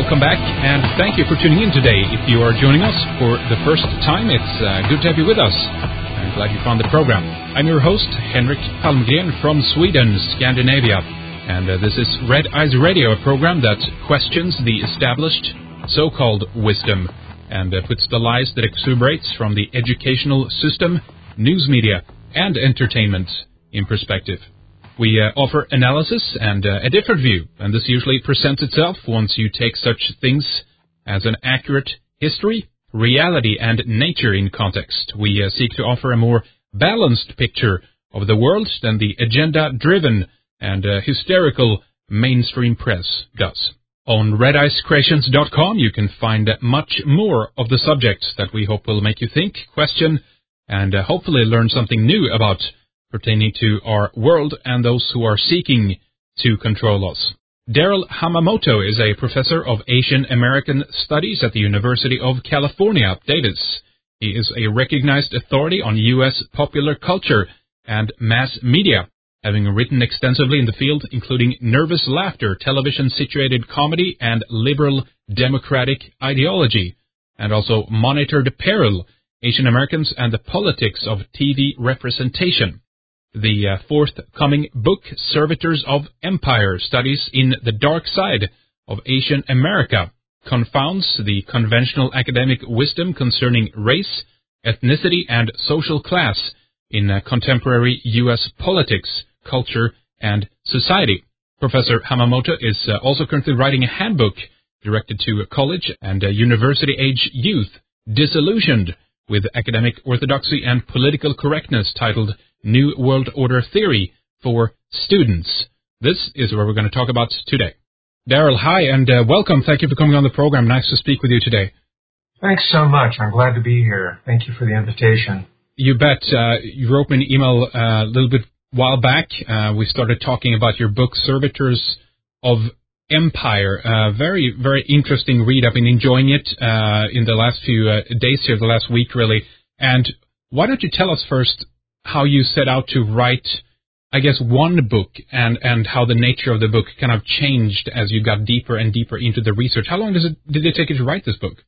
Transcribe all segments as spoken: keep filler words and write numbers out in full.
welcome back, and thank you for tuning in today. If you are joining us for the first time, it's uh, good to have you with us. I'm glad you found the program. I'm your host, Henrik Palmgren from Sweden, Scandinavia, and uh, this is Red Eyes Radio, a program that questions the established so-called wisdom and uh, puts the lies that exuberates from the educational system, news media, and entertainment in perspective. We uh, offer analysis and uh, a different view, and this usually presents itself once you take such things as an accurate history, reality, and nature in context. We uh, seek to offer a more balanced picture of the world than the agenda-driven and uh, hysterical mainstream press does. On red ice creations dot com, you can find much more of the subjects that we hope will make you think, question, and uh, hopefully learn something new about pertaining to our world and those who are seeking to control us. Daryl Hamamoto is a professor of Asian American Studies at the University of California, Davis. He is a recognized authority on U S popular culture and mass media, having written extensively in the field, including Nervous Laughter, television-situated comedy, and liberal democratic ideology, and also Monitored Peril, Asian Americans and the Politics of T V Representation. The uh, forthcoming book, Servitors of Empire, Studies in the Dark Side of Asian America, confounds the conventional academic wisdom concerning race, ethnicity, and social class in uh, contemporary U S politics, culture, and society. Professor Hamamoto is uh, also currently writing a handbook directed to college and uh, university-age youth, disillusioned with academic orthodoxy and political correctness, titled New World Order Theory for Students. This is what we're going to talk about today. Daryl, hi, and uh, welcome. Thank you for coming on the program. Nice to speak with you today. Thanks so much. I'm glad to be here. Thank you for the invitation. You bet. Uh, you wrote me an email uh, a little bit while back. Uh, we started talking about your book, Servitors of Empire. Uh, very, very interesting read. I've been enjoying it uh, in the last few uh, days here, the last week, really. And why don't you tell us first how you set out to write, I guess, one book, and, and how the nature of the book kind of changed as you got deeper and deeper into the research. How long does it, did it take you to write this book?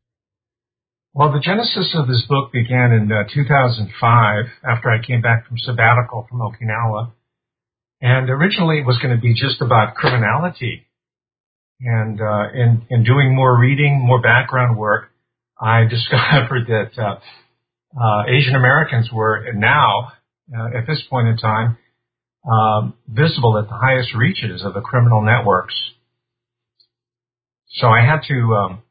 Well, the genesis of this book began in uh, two thousand five, after I came back from sabbatical from Okinawa. And originally it was going to be just about criminality. And uh, in, in doing more reading, more background work, I discovered that uh, uh, Asian Americans were now, uh, at this point in time, um, visible at the highest reaches of the criminal networks. So I had to um,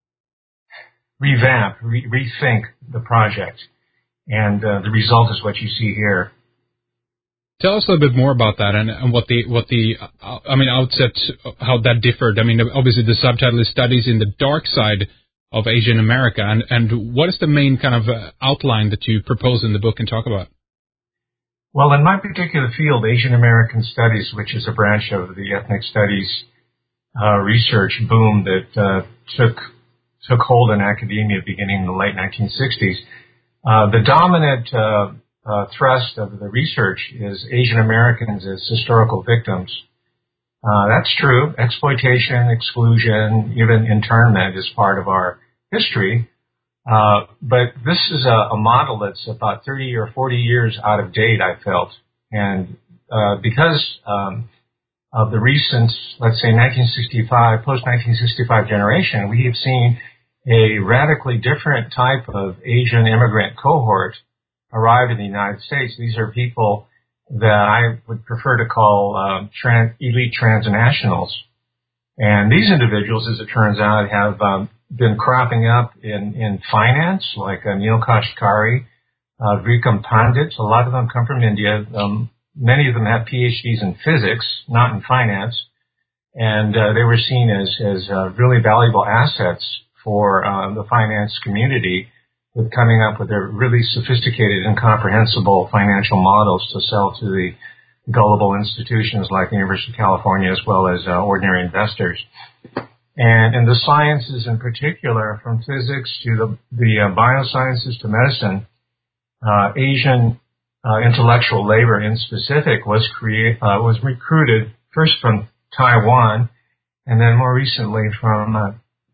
revamp, re- rethink the project, and uh, the result is what you see here. Tell us a little bit more about that, and, and what the what the uh, I mean, outset, how that differed. I mean, obviously the subtitle is Studies in the Dark Side of Asian America, and and what is the main kind of uh, outline that you propose in the book and talk about? Well, in my particular field, Asian American Studies, which is a branch of the ethnic studies uh, research boom that uh, took took hold in academia beginning in the late nineteen sixties, uh, the dominant uh, uh, thrust of the research is Asian Americans as historical victims. Uh, that's true. Exploitation, exclusion, even internment is part of our history. Uh, but this is a, a model that's about thirty or forty years out of date, I felt. And uh, because um, of the recent, let's say, nineteen sixty-five, post-nineteen sixty-five generation, we have seen a radically different type of Asian immigrant cohort arrive in the United States. These are people that I would prefer to call um, trans, elite transnationals. And these individuals, as it turns out, have um, been cropping up in, in finance, like uh, Neil Kashkari, uh, Vikram Pandit. A lot of them come from India. Um, many of them have P H Ds in physics, not in finance. And uh, they were seen as, as uh, really valuable assets for uh, the finance community, with coming up with their really sophisticated and comprehensible financial models to sell to the gullible institutions like the University of California, as well as uh, ordinary investors. And in the sciences in particular, from physics to the, the uh, biosciences to medicine, uh, Asian uh, intellectual labor in specific was create, uh, was recruited first from Taiwan, and then more recently from uh,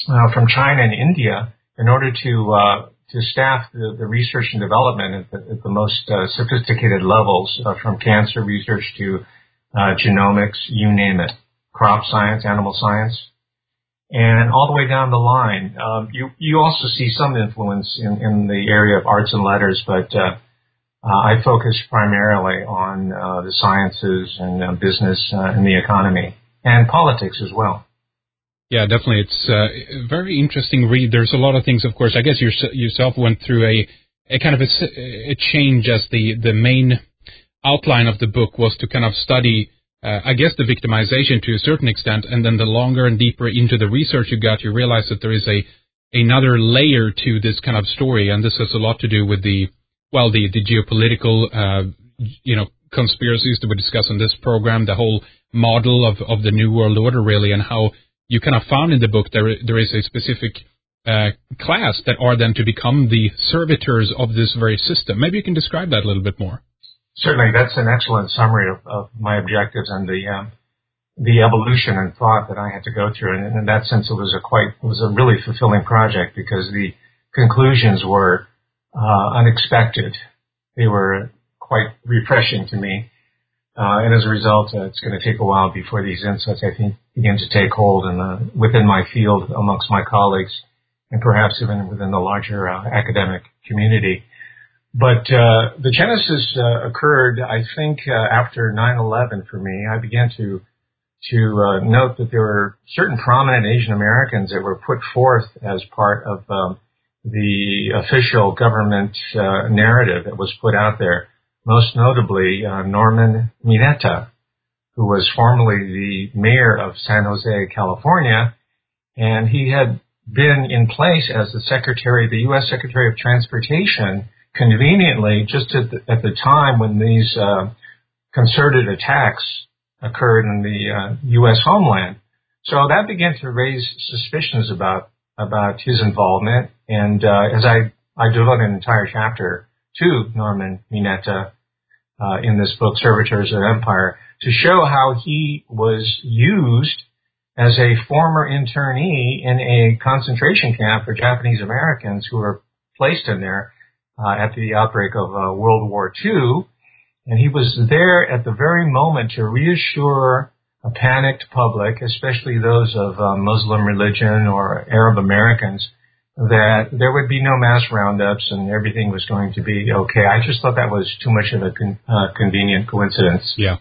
uh, from China and India in order to uh, to staff the, the research and development at the, at the most uh, sophisticated levels, uh, from cancer research to uh, genomics, you name it, crop science, animal science, and all the way down the line. Um, you you also see some influence in, in the area of arts and letters, but uh, uh, I focus primarily on uh, the sciences and uh, business uh, and the economy and politics as well. Yeah, definitely. It's uh, a very interesting read. There's a lot of things, of course. I guess you yourself went through a, a kind of a, a change as the, the main outline of the book was to kind of study, uh, I guess, the victimization to a certain extent, and then the longer and deeper into the research you got, you realize that there is a another layer to this kind of story, and this has a lot to do with the, well, the, the geopolitical, uh, you know, conspiracies that we discuss on this program, the whole model of, of the New World Order, really, and how you kind of found in the book there there is a specific uh, class that are then to become the servitors of this very system. Maybe you can describe that a little bit more. Certainly, that's an excellent summary of, of my objectives and the um, the evolution and thought that I had to go through. And in that sense, it was a quite it was a really fulfilling project because the conclusions were uh, unexpected. They were quite refreshing to me. Uh, and as a result, uh, it's going to take a while before these insights, I think, begin to take hold in the, within my field amongst my colleagues and perhaps even within the larger uh, academic community. But uh, the genesis uh, occurred, I think, uh, after nine eleven for me. I began to to uh, note that there were certain prominent Asian Americans that were put forth as part of um, the official government uh, narrative that was put out there. Most notably, uh, Norman Mineta, who was formerly the mayor of San Jose, California, and he had been in place as the secretary, the U S Secretary of Transportation, conveniently just at the, at the time when these uh, concerted attacks occurred in the uh, U S homeland. So that began to raise suspicions about about his involvement, and uh, as I, I devoted an entire chapter to Norman Mineta uh, in this book, Servitors of Empire, to show how he was used as a former internee in a concentration camp for Japanese Americans who were placed in there uh, at the outbreak of uh, World War Two. And he was there at the very moment to reassure a panicked public, especially those of uh, Muslim religion or Arab Americans, that there would be no mass roundups and everything was going to be okay. I just thought that was too much of a con- uh, convenient coincidence. Yeah.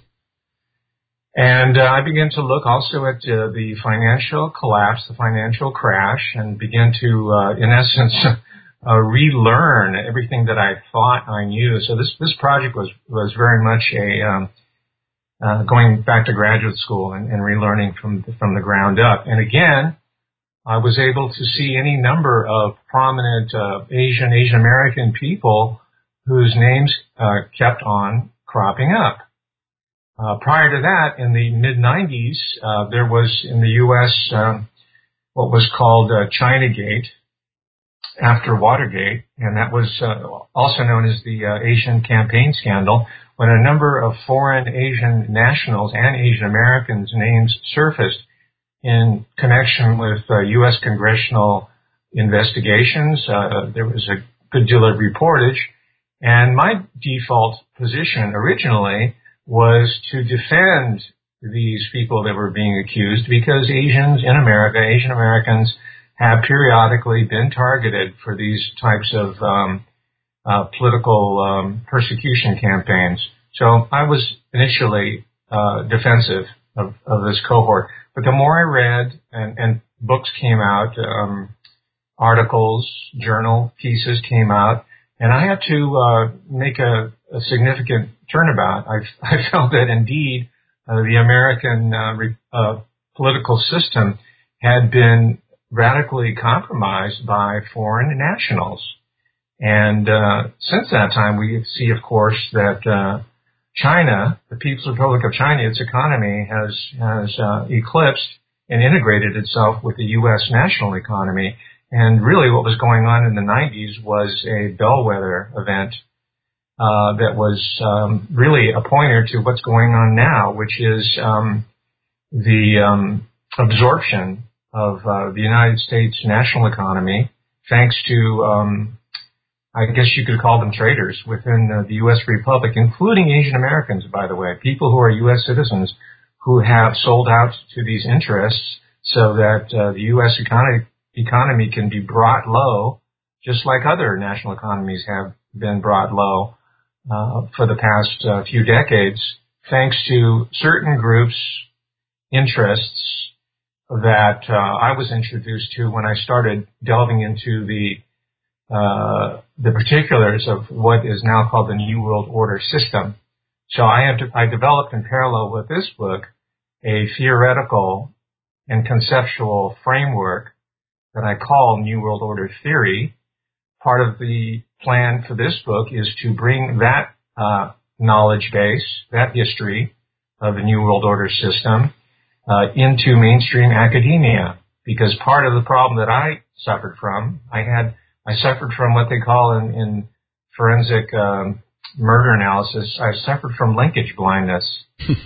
And uh, I began to look also at uh, the financial collapse, the financial crash, and began to, uh, in essence, uh, relearn everything that I thought I knew. So this this project was was very much a um, uh, going back to graduate school and, and relearning from from the ground up. And again, I was able to see any number of prominent uh, Asian, Asian American people whose names uh, kept on cropping up. Uh, prior to that, in the mid nineties, uh, there was in the U S um, what was called uh, Chinagate after Watergate, and that was uh, also known as the uh, Asian campaign scandal, when a number of foreign Asian nationals and Asian Americans' names surfaced in connection with uh, U S congressional investigations. Uh, there was a good deal of reportage, and my default position originally was to defend these people that were being accused because Asians in America, Asian Americans, have periodically been targeted for these types of um, uh, political um, persecution campaigns. So I was initially uh, defensive of, of this cohort. But the more I read and, and books came out, um, articles, journal pieces came out, and I had to uh, make a, a significant turnabout. I, I felt that indeed uh, the American uh, re, uh, political system had been radically compromised by foreign nationals. And uh, since that time, we see, of course, that uh, China, the People's Republic of China, its economy has has uh, eclipsed and integrated itself with the U S national economy. And really what was going on in the nineties was a bellwether event uh, that was um, really a pointer to what's going on now, which is um, the um, absorption of uh, the United States national economy, thanks to, um, I guess you could call them traitors within uh, the U S Republic, including Asian Americans, by the way, people who are U S citizens who have sold out to these interests so that uh, the U S economy, economy can be brought low, just like other national economies have been brought low uh, for the past uh, few decades, thanks to certain groups' interests that uh, I was introduced to when I started delving into the uh, the particulars of what is now called the New World Order system. So I have to, I developed in parallel with this book a theoretical and conceptual framework that I call New World Order theory. Part of the plan for this book is to bring that uh, knowledge base, that history of the New World Order system uh, into mainstream academia. Because part of the problem that I suffered from, I had, I suffered from what they call in, in forensic um, murder analysis, I suffered from linkage blindness.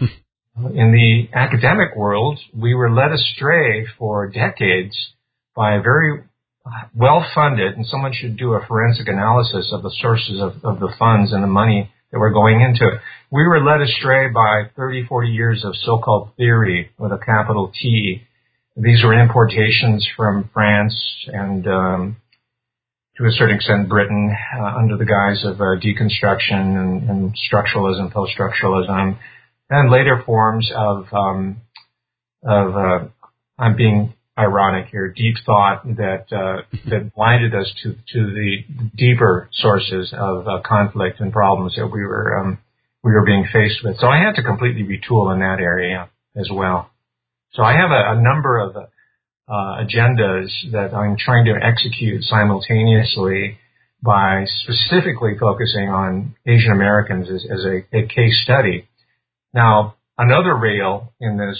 In the academic world, we were led astray for decades by a very well-funded, and someone should do a forensic analysis of the sources of, of the funds and the money that were going into it. We were led astray by thirty, forty years of so-called theory with a capital T. These were importations from France and, um, to a certain extent, Britain, uh, under the guise of uh, deconstruction and, and structuralism, post-structuralism, and later forms of, um, of uh, I'm being ironic here, deep thought that uh, that blinded us to to the deeper sources of uh, conflict and problems that we were um, we were being faced with. So I had to completely retool in that area as well. So I have a, a number of uh, agendas that I'm trying to execute simultaneously by specifically focusing on Asian Americans as, as a, a case study. Now, another rail in this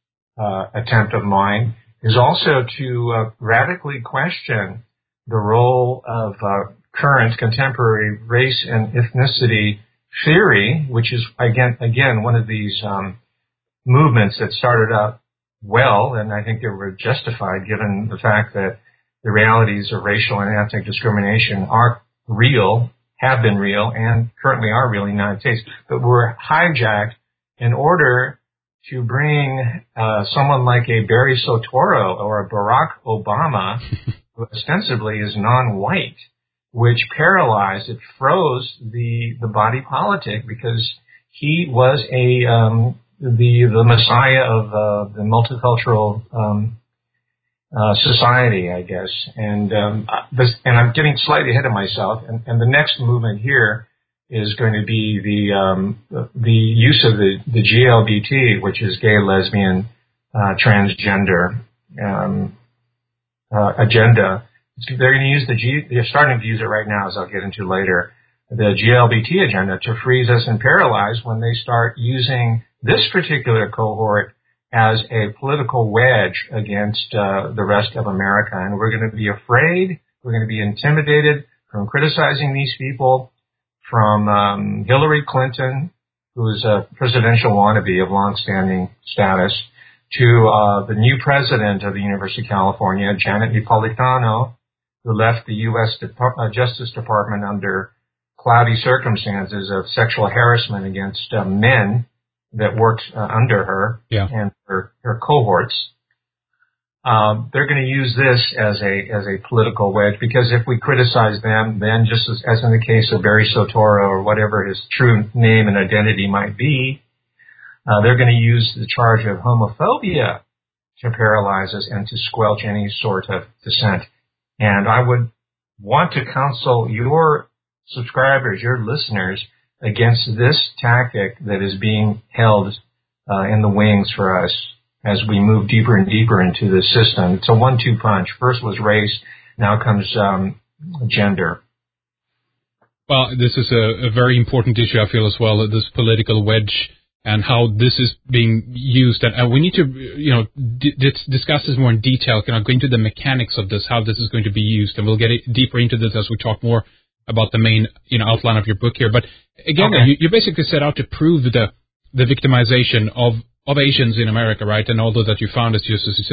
uh, attempt of mine is also to uh, radically question the role of uh, current contemporary race and ethnicity theory, which is, again, again one of these um, movements that started out well, and I think they were justified given the fact that the realities of racial and ethnic discrimination are real, have been real, and currently are real in the United States, but were hijacked in order to bring uh, someone like a Barry Soetoro or a Barack Obama, who ostensibly is non-white, which paralyzed, it froze the the body politic because he was a um, the the messiah of uh, the multicultural um, uh, society, I guess. And um, this, and I'm getting slightly ahead of myself. And, and the next movement here is going to be the um, the use of the, the G L B T, which is gay, lesbian, uh, transgender um, uh, agenda. They're going to use the G. They're starting to use it right now, as I'll get into later. The G L B T agenda to freeze us and paralyze when they start using this particular cohort as a political wedge against uh, the rest of America, and we're going to be afraid. We're going to be intimidated from criticizing these people. From um, Hillary Clinton, who is a presidential wannabe of longstanding status, to uh, the new president of the University of California, Janet Napolitano, who left the U S Depart- uh, Justice Department under cloudy circumstances of sexual harassment against uh, men that worked uh, under her yeah. and her, her cohorts. Um, they're going to use this as a as a political wedge because if we criticize them, then just as, as in the case of Barry Soetoro or whatever his true name and identity might be, uh, they're going to use the charge of homophobia to paralyze us and to squelch any sort of dissent. And I would want to counsel your subscribers, your listeners, against this tactic that is being held uh, in the wings for us as we move deeper and deeper into the system. It's a one two punch. First was race, now comes um, gender. Well, this is a, a very important issue, I feel, as well, this political wedge and how this is being used. And uh, we need to, you know, d- discuss this more in detail, kind of go into the mechanics of this, how this is going to be used. And we'll get deeper into this as we talk more about the main, you know, outline of your book here. But again, okay. you, you basically set out to prove the the victimization of of Asians in America, right? And although that you found, as just as you said,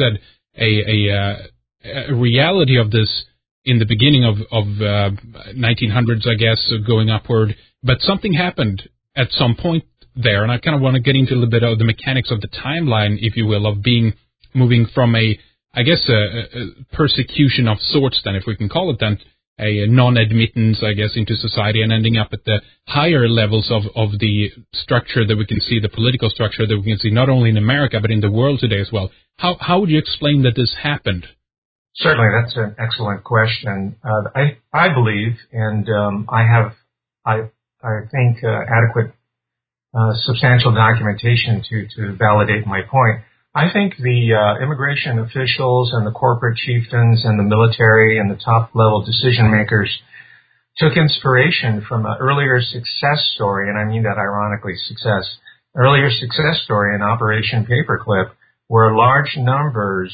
a, a, uh, a reality of this in the beginning of, of uh, nineteen hundreds, I guess, going upward. But something happened at some point there, and I kind of want to get into a little bit of the mechanics of the timeline, if you will, of being moving from a, I guess, a, a persecution of sorts, then, if we can call it then, a non-admittance, I guess, into society, and ending up at the higher levels of, of the structure that we can see, the political structure that we can see, not only in America, but in the world today as well. How how would you explain that this happened? Certainly, that's an excellent question. Uh, I I believe, and um, I have, I I think, uh, adequate, uh, substantial documentation to to validate my point. I think the uh, immigration officials and the corporate chieftains and the military and the top-level decision makers took inspiration from an earlier success story, and I mean that ironically, success, earlier success story in Operation Paperclip, where large numbers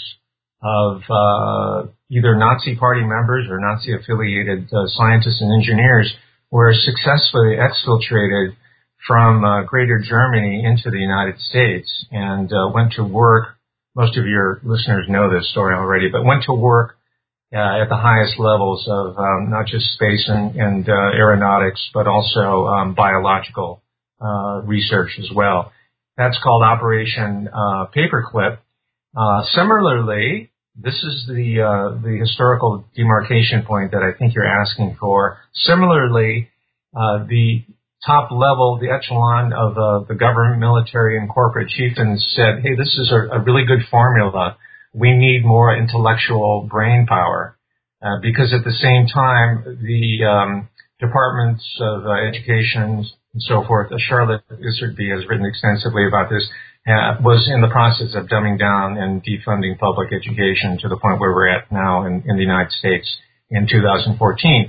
of uh, either Nazi Party members or Nazi-affiliated uh, scientists and engineers were successfully exfiltrated from uh, Greater Germany into the United States and uh, went to work. Most of your listeners know this story already, but went to work uh, at the highest levels of um, not just space and, and uh, aeronautics, but also um, biological uh, research as well. That's called Operation uh, Paperclip. Uh, similarly, this is the uh, the historical demarcation point that I think you're asking for. Similarly, uh, the top level, the echelon of uh, the government, military, and corporate chieftains said, hey, this is a, a really good formula. We need more intellectual brain power. Uh, because at the same time, the um, departments of uh, education and so forth, uh, Charlotte Isertby has written extensively about this, uh, was in the process of dumbing down and defunding public education to the point where we're at now in, in the United States in two thousand fourteen.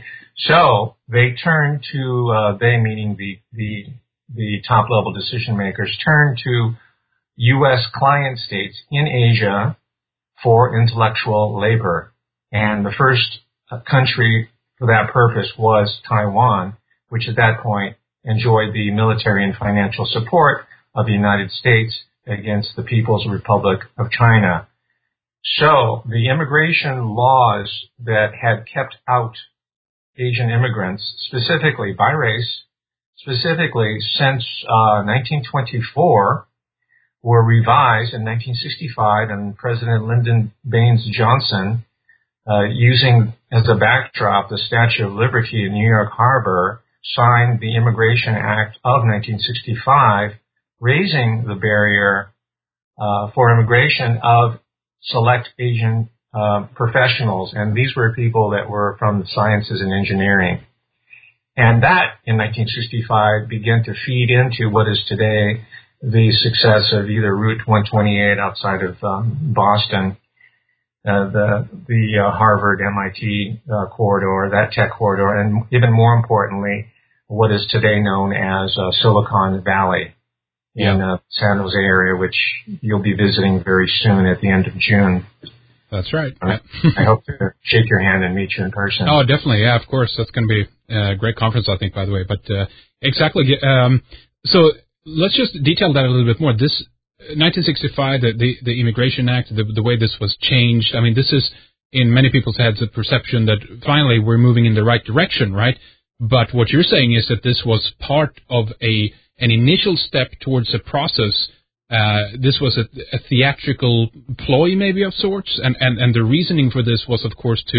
So they turned to, uh, they meaning the, the, the top level decision makers, turned to U S client states in Asia for intellectual labor. And the first uh, country for that purpose was Taiwan, which at that point enjoyed the military and financial support of the United States against the People's Republic of China. So the immigration laws that had kept out Asian immigrants, specifically by race, specifically since uh, nineteen twenty-four, were revised in nineteen sixty-five, and President Lyndon Baines Johnson, uh, using as a backdrop the Statue of Liberty in New York Harbor, signed the Immigration Act of nineteen sixty-five, raising the barrier uh, for immigration of select Asian Uh, professionals, and these were people that were from the sciences and engineering. And that, in nineteen sixty-five, began to feed into what is today the success of either Route one twenty-eight outside of um, Boston, uh, the the uh, Harvard M I T uh, corridor, that tech corridor, and even more importantly, what is today known as uh, Silicon Valley in uh, San Jose area, which you'll be visiting very soon at the end of June. That's right. I, I hope to shake your hand and meet you in person. Oh, definitely. Yeah, of course. That's going to be a great conference, I think, by the way. But uh, exactly. Um, so let's just detail that a little bit more. This nineteen sixty-five, the, the, the Immigration Act, the, the way this was changed, I mean, this is in many people's heads a perception that finally we're moving in the right direction, right? But what you're saying is that this was part of a an initial step towards a process. Uh, this was a, a theatrical ploy, maybe of sorts, and, and, and the reasoning for this was, of course, to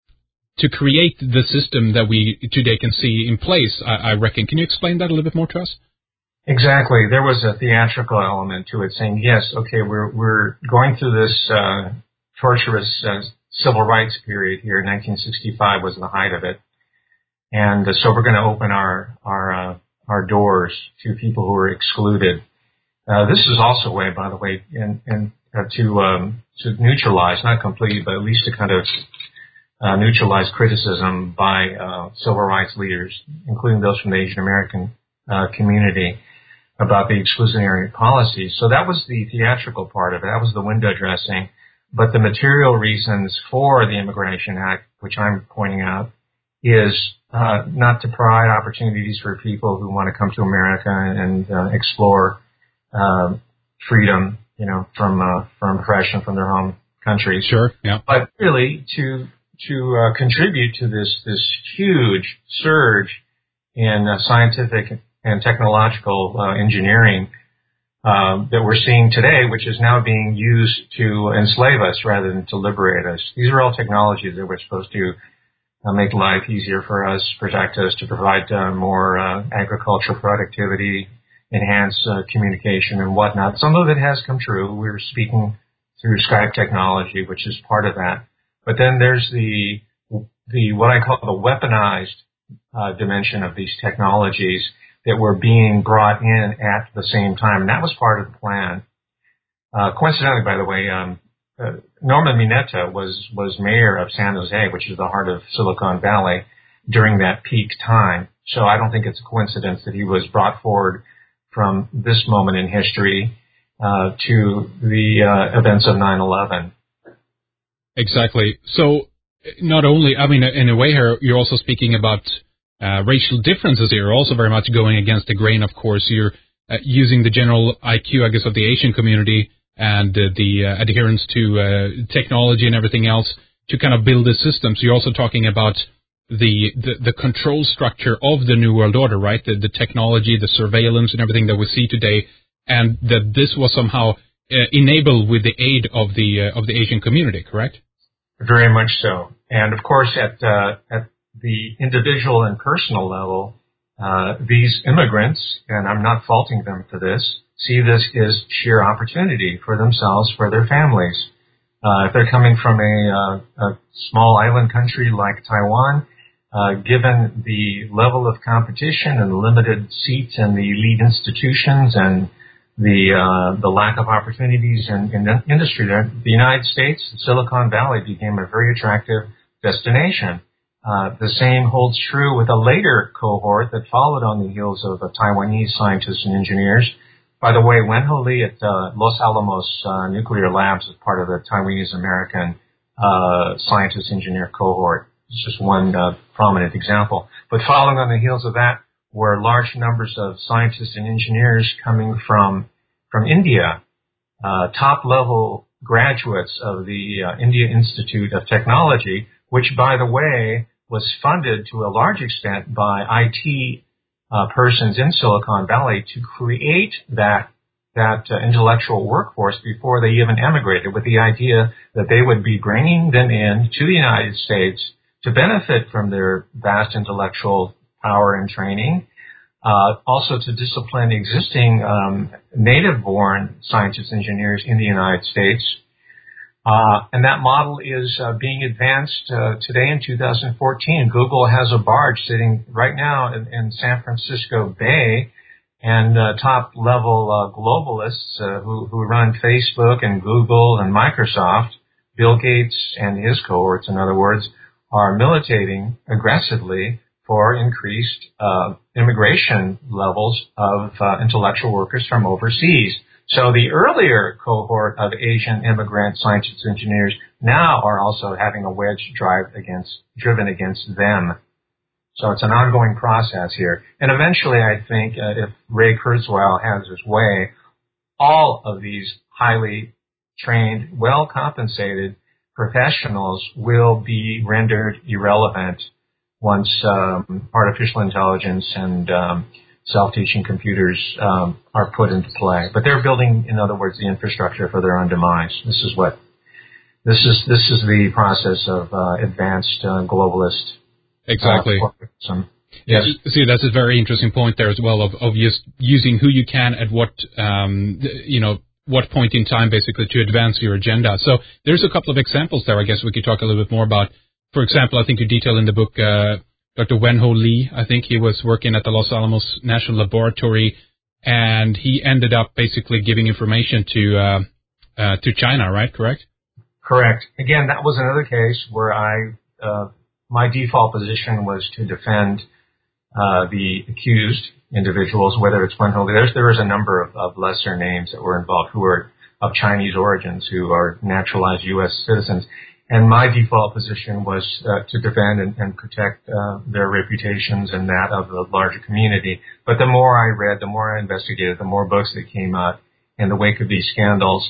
to create the system that we today can see in place, I, I reckon. Can you explain that a little bit more to us? Exactly. There was a theatrical element to it, saying, yes, okay, we're we're going through this uh, torturous uh, civil rights period here. nineteen sixty-five was the height of it, and uh, so we're going to open our our uh, our doors to people who were excluded. Uh, this is also a way, by the way, in, in, uh, to um, to neutralize, not completely, but at least to kind of uh, neutralize criticism by uh, civil rights leaders, including those from the Asian American uh, community, about the exclusionary policies. So that was the theatrical part of it. That was the window dressing. But the material reasons for the Immigration Act, which I'm pointing out, is uh, not to provide opportunities for people who want to come to America and uh, explore Uh, freedom, you know, from uh, from oppression from their home countries. Sure, yeah. But really, to to uh, contribute to this this huge surge in uh, scientific and technological uh, engineering um, that we're seeing today, which is now being used to enslave us rather than to liberate us. These are all technologies that we're supposed to uh, make life easier for us, protect us, to provide uh, more uh, agricultural productivity, enhance uh, communication and whatnot. Some of it has come true. We're speaking through Skype technology, which is part of that. But then there's the the what I call the weaponized uh, dimension of these technologies that were being brought in at the same time, and that was part of the plan. Uh, coincidentally, by the way, um, uh, Norman Mineta was was mayor of San Jose, which is the heart of Silicon Valley, during that peak time. So I don't think it's a coincidence that he was brought forward from this moment in history uh, to the uh, events of nine eleven. Exactly. So not only, I mean, in a way here, you're also speaking about uh, racial differences here, also very much going against the grain, of course. You're uh, using the general I Q, I guess, of the Asian community and uh, the uh, adherence to uh, technology and everything else to kind of build a system. So you're also talking about the, the, the control structure of the New World Order, right? The, the technology, the surveillance and everything that we see today, and that this was somehow uh, enabled with the aid of the uh, of the Asian community, correct? Very much so. And of course, at uh, at the individual and personal level, uh, these immigrants, and I'm not faulting them for this, see this as sheer opportunity for themselves, for their families. Uh, if they're coming from a, uh, a small island country like Taiwan, uh, given the level of competition and limited seats in the elite institutions and the uh, the lack of opportunities in, in the industry there, the United States, Silicon Valley became a very attractive destination. Uh, the same holds true with a later cohort that followed on the heels of the Taiwanese scientists and engineers. By the way, Wen-Ho Lee at uh, Los Alamos uh, Nuclear Labs is part of the Taiwanese American uh, scientist engineer cohort. It's just one uh, prominent example. But following on the heels of that were large numbers of scientists and engineers coming from from India, uh, top-level graduates of the uh, India Institute of Technology, which, by the way, was funded to a large extent by I T uh, persons in Silicon Valley to create that that uh, intellectual workforce before they even emigrated, with the idea that they would be bringing them in to the United States to benefit from their vast intellectual power and training, uh, also to discipline existing um, native-born scientists and engineers in the United States. Uh, and that model is uh, being advanced uh, today in two thousand fourteen. Google has a barge sitting right now in, in San Francisco Bay, and uh, top-level uh, globalists uh, who, who run Facebook and Google and Microsoft, Bill Gates and his cohorts, in other words, are militating aggressively for increased uh, immigration levels of uh, intellectual workers from overseas. So the earlier cohort of Asian immigrant scientists and engineers now are also having a wedge drive against, driven against them. So it's an ongoing process here. And eventually, I think, uh, if Ray Kurzweil has his way, all of these highly trained, well-compensated professionals will be rendered irrelevant once um, artificial intelligence and um, self-teaching computers um, are put into play. But they're building, in other words, the infrastructure for their own demise. This is what this is. This is the process of uh, advanced uh, globalist. Exactly. Uh, yes. See, that's a very interesting point there as well of of just using who you can at what um, you know what point in time basically to advance your agenda. So there's a couple of examples there. I guess we could talk a little bit more about. For example, I think you detail in the book. Uh, Doctor Wen-Ho Lee, I think he was working at the Los Alamos National Laboratory, and he ended up basically giving information to uh, uh, to China, right? Correct? Correct. Again, that was another case where I, uh, my default position was to defend uh, the accused individuals, whether it's Wen-Ho Lee. There's, there is a number of, of lesser names that were involved who are of Chinese origins, who are naturalized U S citizens. And my default position was uh, to defend and, and protect uh, their reputations and that of the larger community. But the more I read, the more I investigated, the more books that came out in the wake of these scandals,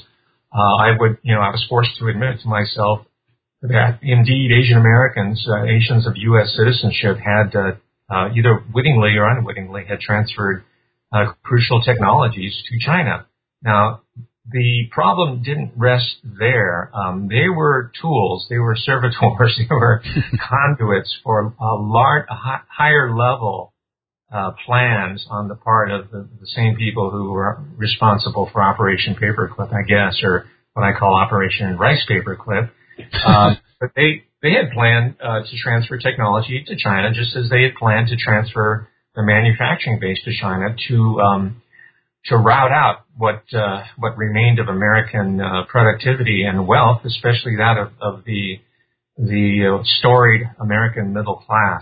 uh, I would, you know, I was forced to admit to myself that indeed Asian Americans, uh, Asians of U S citizenship had uh, uh, either wittingly or unwittingly had transferred uh, crucial technologies to China. Now, the problem didn't rest there. Um, they were tools, they were servitors, they were conduits for a large, a hi- higher level uh, plans on the part of the, the same people who were responsible for Operation Paperclip, I guess, or what I call Operation Rice Paperclip. Um, but they they had planned uh, to transfer technology to China, just as they had planned to transfer the manufacturing base to China to um, to rout out what uh, what remained of American uh, productivity and wealth, especially that of, of the the uh, storied American middle class.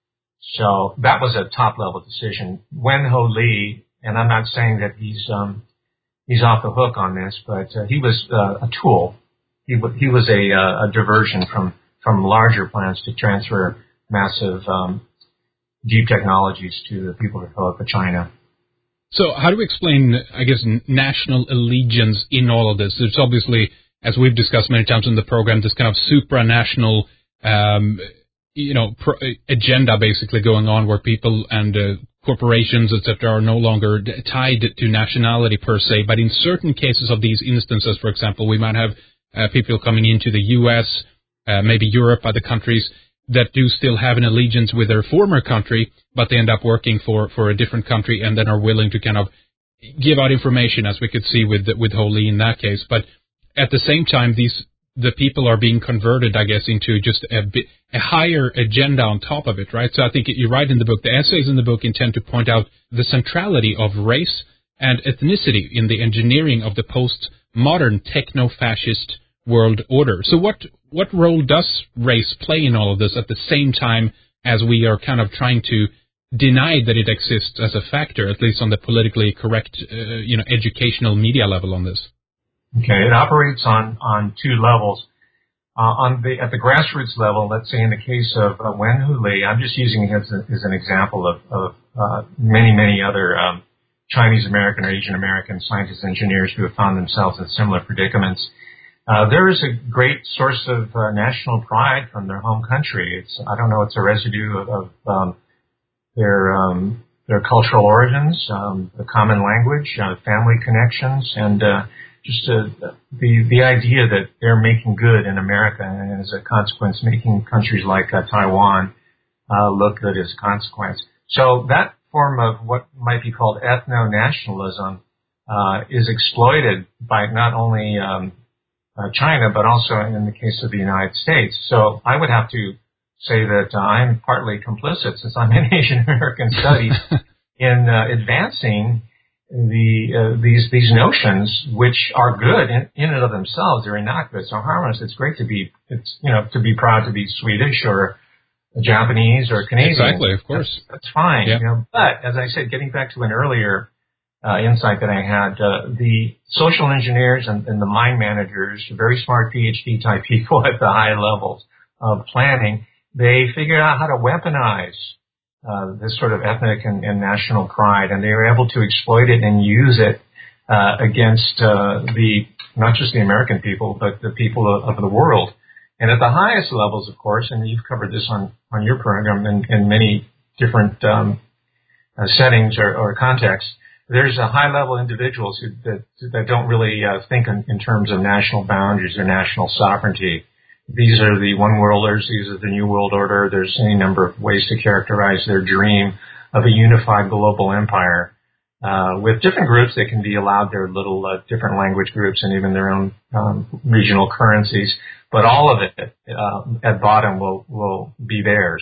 So that was a top level decision. Wen Ho Lee, and I'm not saying that he's um, he's off the hook on this, but uh, he was uh, a tool. He, w- he was a, uh, a diversion from, from larger plans to transfer massive um, deep technologies to the people of China. So how do we explain, I guess, national allegiance in all of this? There's obviously, as we've discussed many times in the program, this kind of supranational, um, you know, pro- agenda basically going on where people and uh, corporations, et cetera, are no longer tied to nationality per se. But in certain cases of these instances, for example, we might have Uh, people coming into the U S, uh, maybe Europe, other countries that do still have an allegiance with their former country, but they end up working for, for a different country and then are willing to kind of give out information, as we could see with with Ho Lee in that case. But at the same time, these the people are being converted, I guess, into just a, bit, a higher agenda on top of it, right? So I think you write in the book, the essays in the book intend to point out the centrality of race and ethnicity in the engineering of the post-modern techno-fascist world order. So what what role does race play in all of this at the same time as we are kind of trying to deny that it exists as a factor, at least on the politically correct, uh, you know, educational media level on this? Okay, it operates on, on two levels. Uh, on the at the grassroots level, let's say in the case of uh, Wen Ho Lee, I'm just using it as, a, as an example of, of uh, many, many other um, Chinese American or Asian American scientists and engineers who have found themselves in similar predicaments. Uh, there is a great source of uh, national pride from their home country. It's, I don't know, it's a residue of, of um, their um, their cultural origins, um, the common language, uh, family connections, and uh, just uh, the the idea that they're making good in America, and as a consequence, making countries like uh, Taiwan uh, look good as a consequence. So that form of what might be called ethno-nationalism uh, is exploited by not only um, Uh, China, but also in the case of the United States. So I would have to say that uh, I'm partly complicit, since I'm in Asian American studies, in uh, advancing the uh, these these notions, which are good in, in and of themselves. They're innocuous or harmless. It's great to be, it's you know, to be proud to be Swedish or Japanese or Canadian. Exactly, of course. That's, that's fine. Yeah. You know, but as I said, getting back to an earlier Uh, insight that I had, uh, the social engineers and, and the mind managers, very smart PhD type people at the high levels of planning, they figured out how to weaponize uh, this sort of ethnic and, and national pride, and they were able to exploit it and use it uh, against uh, the not just the American people, but the people of, of the world. And at the highest levels, of course, and you've covered this on, on your program in, in many different um, uh, settings or, or contexts, there's a high-level individuals who, that, that don't really uh, think in, in terms of national boundaries or national sovereignty. These are the one-worlders. These are the New World Order. There's any number of ways to characterize their dream of a unified global empire uh, with different groups that can be allowed their little uh, different language groups and even their own um, regional currencies. But all of it uh, at bottom will will be theirs.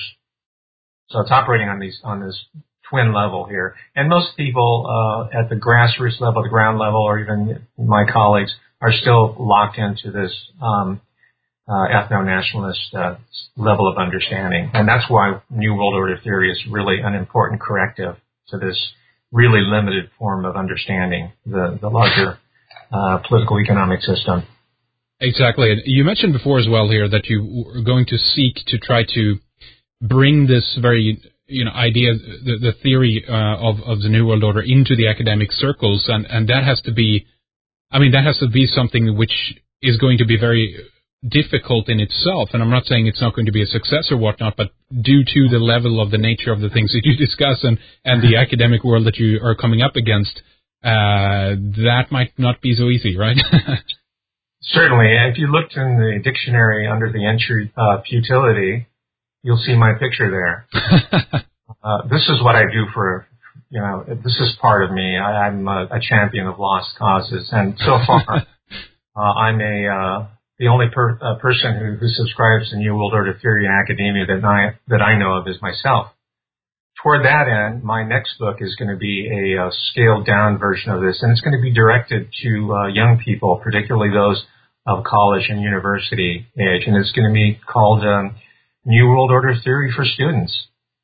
So it's operating on these on this twin level here. And most people uh, at the grassroots level, the ground level, or even my colleagues are still locked into this um, uh, ethno-nationalist uh, level of understanding. And that's why New World Order theory is really an important corrective to this really limited form of understanding the, the larger uh, political economic system. Exactly. You mentioned before as well here that you were going to seek to try to bring this very you know, idea, the, the theory uh, of, of the New World Order into the academic circles, and, and that has to be I mean, that has to be something which is going to be very difficult in itself, and I'm not saying it's not going to be a success or whatnot, but due to the level of the nature of the things that you discuss and, and the academic world that you are coming up against, uh, that might not be so easy, right? Certainly. If you looked in the dictionary under the entry uh, futility, you'll see my picture there. uh, this is what I do for, you know, this is part of me. I, I'm a, a champion of lost causes, and so far uh, I'm a uh, the only per, uh, person who, who subscribes to New World Order theory in academia that I, that I know of is myself. Toward that end, my next book is going to be a, a scaled-down version of this, and it's going to be directed to uh, young people, particularly those of college and university age, and it's going to be called um, New World Order Theory for Students.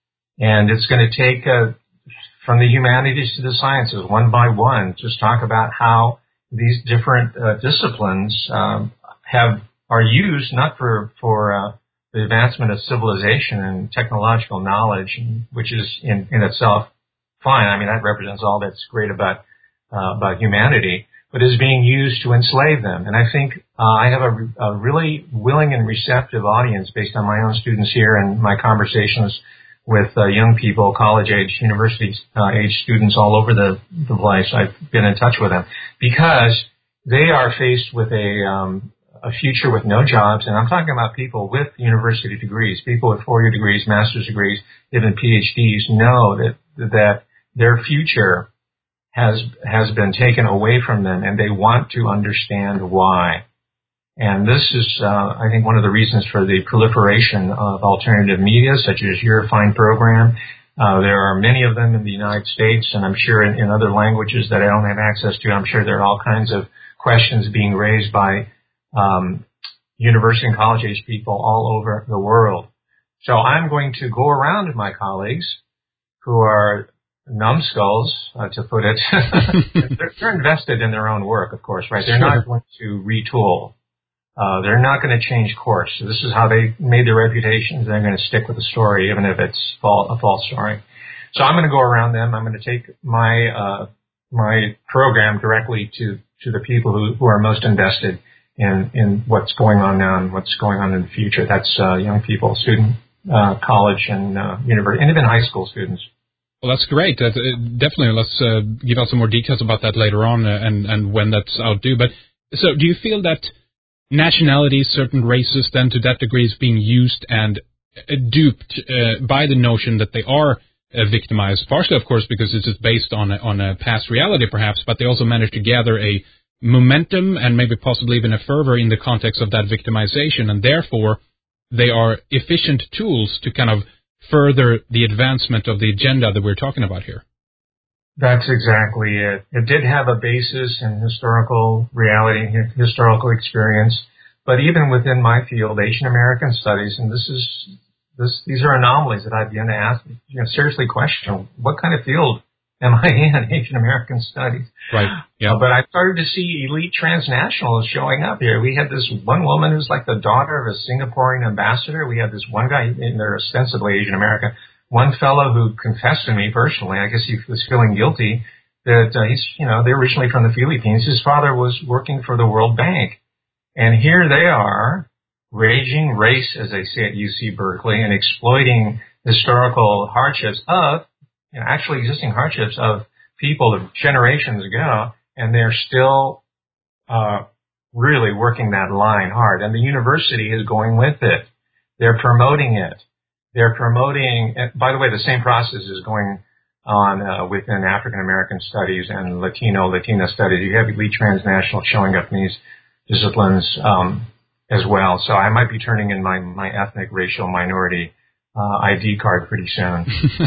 And it's going to take uh, from the humanities to the sciences, one by one, just talk about how these different uh, disciplines um, have are used not for for uh, the advancement of civilization and technological knowledge, which is in, in itself fine. I mean, that represents all that's great about uh, about humanity, but is being used to enslave them. And I think uh, I have a, a really willing and receptive audience based on my own students here and my conversations with uh, young people, college-age, university-age students all over the, the place. I've been in touch with them because they are faced with a um, a future with no jobs, and I'm talking about people with university degrees, people with four-year degrees, master's degrees, even P H Ds know that that their future has has been taken away from them, and they want to understand why. And this is, uh, I think, one of the reasons for the proliferation of alternative media, such as your fine program. Uh, there are many of them in the United States, and I'm sure in, in other languages that I don't have access to. I'm sure there are all kinds of questions being raised by um, university and college-age people all over the world. So I'm going to go around to my colleagues who are numbskulls, uh, to put it. they're, they're invested in their own work, of course, right? They're Sure. not going to retool. Uh, they're not going to change course. So this is how they made their reputations. They're going to stick with the story, even if it's a false story. So I'm going to go around them. I'm going to take my uh, my program directly to, to the people who, who are most invested in, in what's going on now and what's going on in the future. That's uh, young people, student, uh, college and uh, university, and even high school students. Well, that's great. Uh, definitely, let's uh, give out some more details about that later on, uh, and and when that's out due. But so, do you feel that nationalities, certain races, then to that degree is being used and uh, duped uh, by the notion that they are uh, victimized? Partially, of course, because it's just based on a, on a past reality, perhaps, but they also manage to gather a momentum and maybe possibly even a fervor in the context of that victimization, and therefore they are efficient tools to kind of further the advancement of the agenda that we're talking about here. That's exactly it. It did have a basis in historical reality, historical experience, but even within my field, Asian American studies, and this is this these are anomalies that I begin to ask, you know, seriously question: what kind of field am I in? Asian American studies, right? Yeah. Uh, but I started to see elite transnationals showing up here. We had this one woman who's like the daughter of a Singaporean ambassador. We had this one guy, and they're ostensibly Asian American. One fellow who confessed to me personally, I guess he was feeling guilty, that uh, he's, you know, they're originally from the Philippines. His father was working for the World Bank. And here they are, raging race, as they say at U C Berkeley, and exploiting historical hardships of, you know, actually existing hardships of people of generations ago, and they're still uh, really working that line hard. And the university is going with it. They're promoting it. They're promoting, by the way, the same process is going on uh, within African American studies and Latino, Latina studies. You have elite transnational showing up in these disciplines um, as well. So I might be turning in my, my ethnic racial minority uh, I D card pretty soon,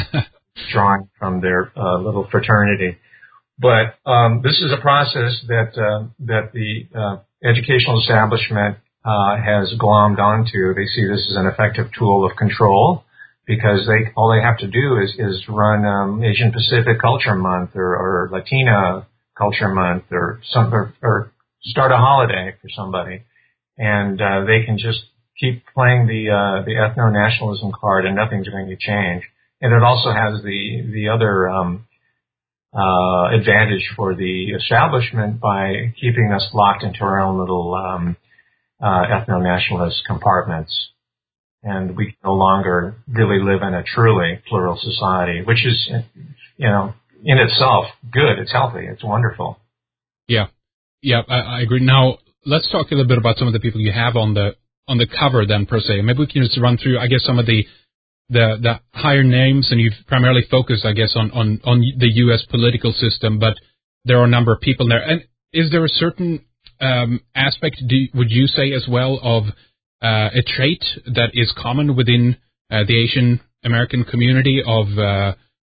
drawing from their uh, little fraternity. But um, this is a process that uh, that the uh, educational establishment Uh, has glommed onto. They see this as an effective tool of control because they all they have to do is, is run um, Asian Pacific Culture Month or, or Latina Culture Month or some or, or start a holiday for somebody, and uh, they can just keep playing the uh, the ethno-nationalism card, and nothing's going to change. And it also has the the other um, uh, advantage for the establishment by keeping us locked into our own little um, uh, ethno-nationalist compartments. And we no longer really live in a truly plural society, which is, you know, in itself good. It's healthy. It's wonderful. Yeah. Yeah, I, I agree. Now, let's talk a little bit about some of the people you have on the on the cover then, per se. Maybe we can just run through, I guess, some of the the, the higher names, and you've primarily focused, I guess, on, on, on the U S political system, but there are a number of people there. And is there a certain um, aspect, do, would you say, as well, of uh, a trait that is common within uh, the Asian American community of uh,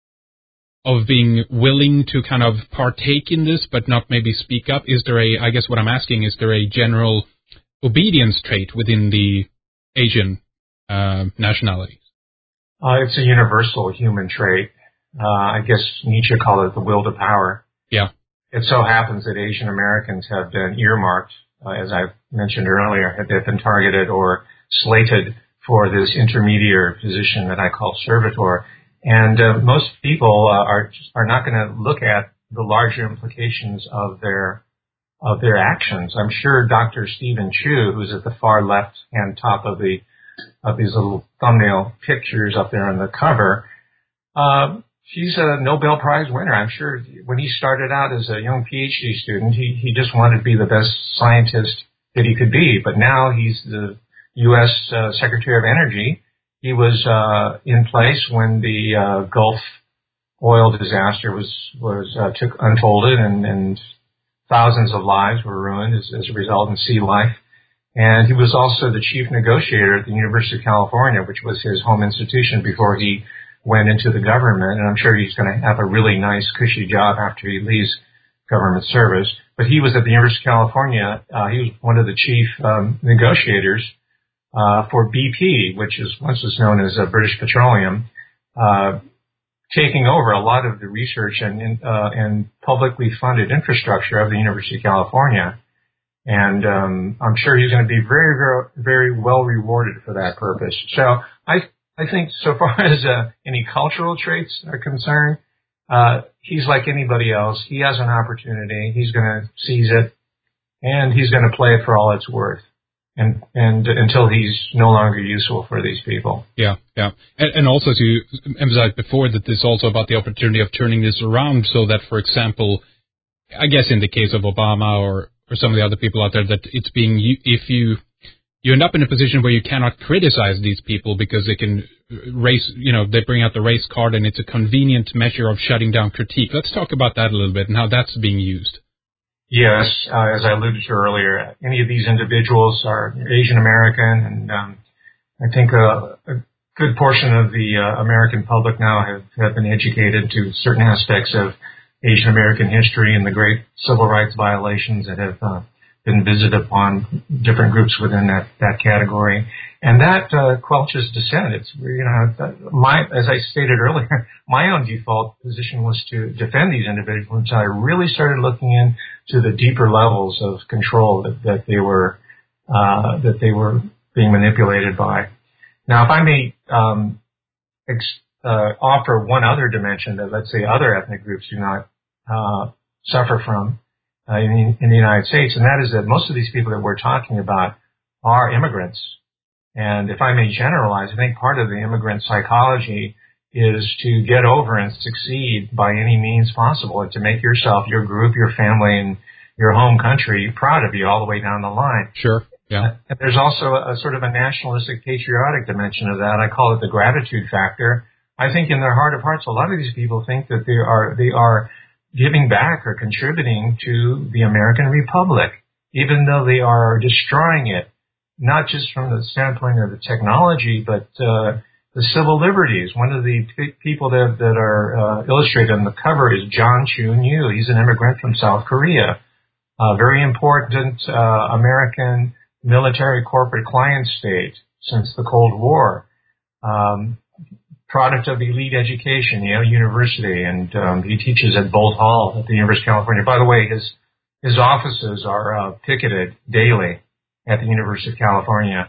of being willing to kind of partake in this, but not maybe speak up? Is there a, I guess what I'm asking, is there a general obedience trait within the Asian uh, nationalities? Uh, it's a universal human trait. Uh, I guess Nietzsche called it the will to power. Yeah. It so happens that Asian Americans have been earmarked, uh, as I mentioned earlier, they've been targeted or slated for this intermediary position that I call servitor. And uh, most people uh, are are not going to look at the larger implications of their of their actions. I'm sure Doctor Stephen Chu, who's at the far left hand top of the of these little thumbnail pictures up there on the cover, uh, she's a Nobel Prize winner. I'm sure when he started out as a young PhD student, he he just wanted to be the best scientist that he could be. But now he's the U S uh, Secretary of Energy. He was uh, in place when the uh, Gulf oil disaster was was uh, took unfolded, and, and thousands of lives were ruined as, as a result in sea life. And he was also the chief negotiator at the University of California, which was his home institution before he went into the government. And I'm sure he's going to have a really nice, cushy job after he leaves government service. But he was at the University of California. Uh, he was one of the chief um, negotiators Uh, for B P, which is once was known as uh, British Petroleum, uh, taking over a lot of the research and uh, and publicly funded infrastructure of the University of California. And um, I'm sure he's going to be very, very, very well rewarded for that purpose. So I I think so far as uh, any cultural traits are concerned, uh, he's like anybody else. He has an opportunity. He's going to seize it, and he's going to play it for all it's worth. And, and until he's no longer useful for these people. Yeah, yeah. And, and also, as you emphasized before, that this is also about the opportunity of turning this around so that, for example, I guess in the case of Obama or, or some of the other people out there, that it's being, if you, you end up in a position where you cannot criticize these people because they can race, you know, they bring out the race card and it's a convenient measure of shutting down critique. Let's talk about that a little bit and how that's being used. Yes, uh, as I alluded to earlier, any of these individuals are Asian American, and um, I think a, a good portion of the uh, American public now have, have been educated to certain aspects of Asian American history and the great civil rights violations that have uh, been visited upon different groups within that, that category. And that uh, quelches dissent. It's, you know, my, as I stated earlier, my own default position was to defend these individuals until I really started looking in to the deeper levels of control that, that they were uh, that they were being manipulated by. Now, if I may um, ex- uh, offer one other dimension that, let's say, other ethnic groups do not uh, suffer from uh, in, in the United States, and that is that most of these people that we're talking about are immigrants. And if I may generalize, I think part of the immigrant psychology is to get over and succeed by any means possible, and to make yourself, your group, your family, and your home country proud of you all the way down the line. Sure, yeah. And there's also a, a sort of a nationalistic, patriotic dimension of that. I call it the gratitude factor. I think in their heart of hearts, a lot of these people think that they are they are giving back or contributing to the American Republic, even though they are destroying it, not just from the standpoint of the technology, but uh, the civil liberties. One of the p- people that, that are uh, illustrated on the cover is John Chun-yu. He's an immigrant from South Korea, a very important uh, American military corporate client state since the Cold War, um, product of elite education, Yale University, and um, he teaches at Bolt Hall at the University of California. By the way, his his offices are uh, picketed daily at the University of California,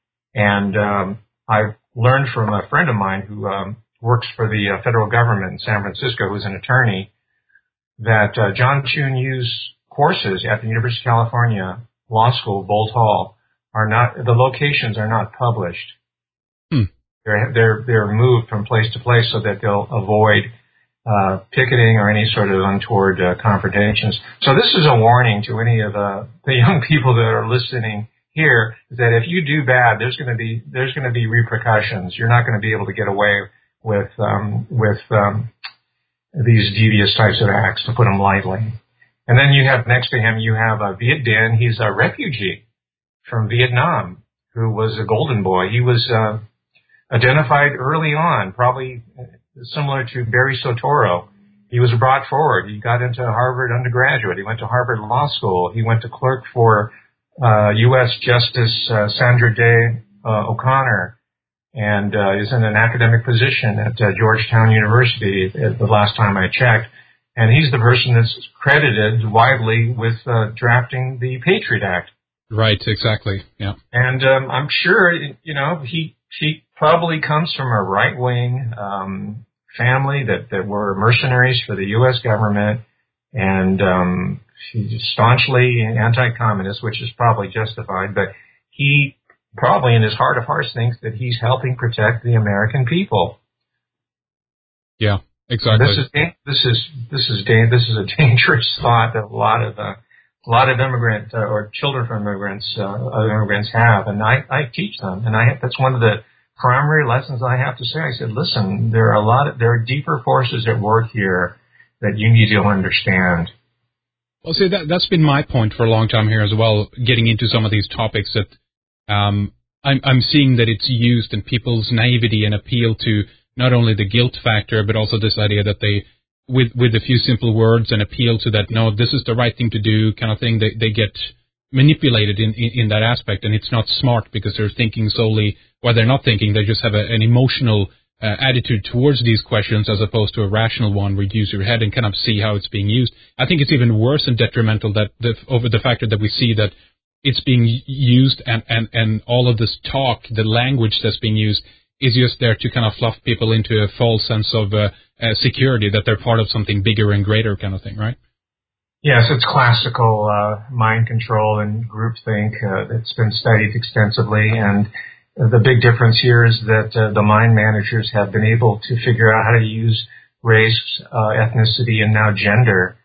and um, I've learned from a friend of mine who um, works for the uh, federal government in San Francisco, who's an attorney, that uh, John Chun Yu's courses at the University of California Law School, Bolt Hall, are not, the locations are not published. Hmm. They're, they're, they're moved from place to place so that they'll avoid uh, picketing or any sort of untoward uh, confrontations. So this is a warning to any of uh, the young people that are listening here, that if you do bad, there's going to be, there's going to be repercussions. You're not going to be able to get away with, um, with, um, these devious types of acts, to put them lightly. And then you have next to him, you have uh, Viet Dinh. He's a refugee from Vietnam who was a golden boy. He was uh, identified early on, probably similar to Barry Soetoro. He was brought forward. He got into Harvard undergraduate. He went to Harvard Law School. He went to clerk for uh, U S Justice uh, Sandra Day uh, O'Connor, and uh, is in an academic position at uh, Georgetown University at the last time I checked. And he's the person that's credited widely with uh, drafting the Patriot Act. Right, exactly, yeah. And um, I'm sure, you know, he he probably comes from a right-wing um, family that, that were mercenaries for the U S government, and um, he's staunchly anti-communist, which is probably justified, but he probably in his heart of hearts thinks that he's helping protect the American people. Yeah, exactly. This is this is this is this is a dangerous thought that a lot of uh, a lot of immigrant uh, or children from immigrants uh, other immigrants have, and I, I teach them, and I that's one of the primary lessons I have to say. I said, listen, there are a lot of, there are deeper forces at work here that you need to understand. Well, see, that that's been my point for a long time here as well. Getting into some of these topics that. Um, I'm, I'm seeing that it's used in people's naivety and appeal to not only the guilt factor, but also this idea that they, with, with a few simple words and appeal to that, no, this is the right thing to do kind of thing, they, they get manipulated in, in, in that aspect. And it's not smart because they're thinking solely, well, they're not thinking, they just have a, an emotional uh, attitude towards these questions as opposed to a rational one where you use your head and kind of see how it's being used. I think it's even worse and detrimental that the, over the factor that we see that it's being used, and, and, and all of this talk, the language that's being used, is just there to kind of fluff people into a false sense of uh, uh, security, that they're part of something bigger and greater kind of thing, right? Yes, it's classical uh, mind control and groupthink uh, that's been studied extensively, and the big difference here is that uh, the mind managers have been able to figure out how to use race, uh, ethnicity, and now gender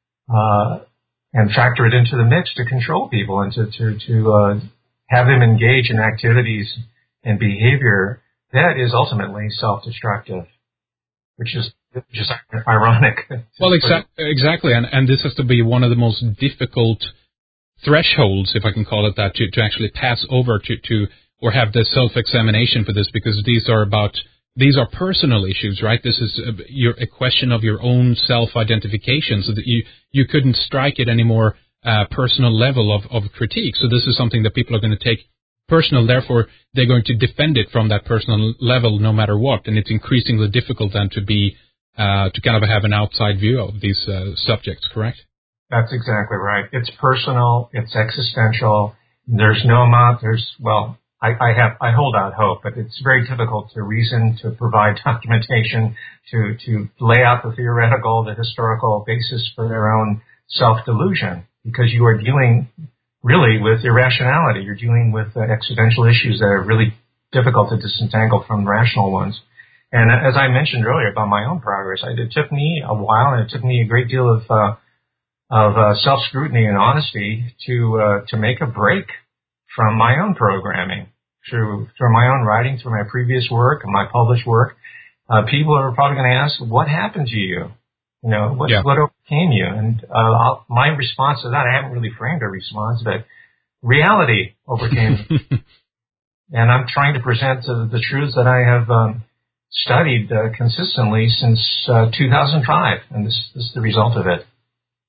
uh and factor it into the mix to control people and to, to, to uh, have them engage in activities and behavior that is ultimately self-destructive, which is just ironic. Well, exa- exactly, and, and this has to be one of the most difficult thresholds, if I can call it that, to, to actually pass over to, to or have the self-examination for this, because these are about These are personal issues, right? This is a, your, a question of your own self-identification, so that you, you couldn't strike it any more uh, personal level of, of critique. So this is something that people are going to take personal, therefore they're going to defend it from that personal level no matter what, and it's increasingly difficult then to be, uh, to kind of have an outside view of these uh, subjects, correct? That's exactly right. It's personal, it's existential, there's no amount, there's, well, I, I have, I hold out hope, but it's very difficult to reason, to provide documentation, to, to lay out the theoretical, the historical basis for their own self-delusion, because you are dealing really with irrationality. You're dealing with uh, existential issues that are really difficult to disentangle from rational ones. And as I mentioned earlier about my own progress, I, it took me a while, and it took me a great deal of, uh, of uh, self-scrutiny and honesty to, uh, to make a break from my own programming, through through my own writing, through my previous work and my published work. Uh, people are probably going to ask, what happened to you? You know, what, yeah. what overcame you? And uh, I'll, my response to that, I haven't really framed a response, but reality overcame me. And I'm trying to present uh, the truths that I have um, studied uh, consistently since uh, two thousand five, and this, this is the result of it.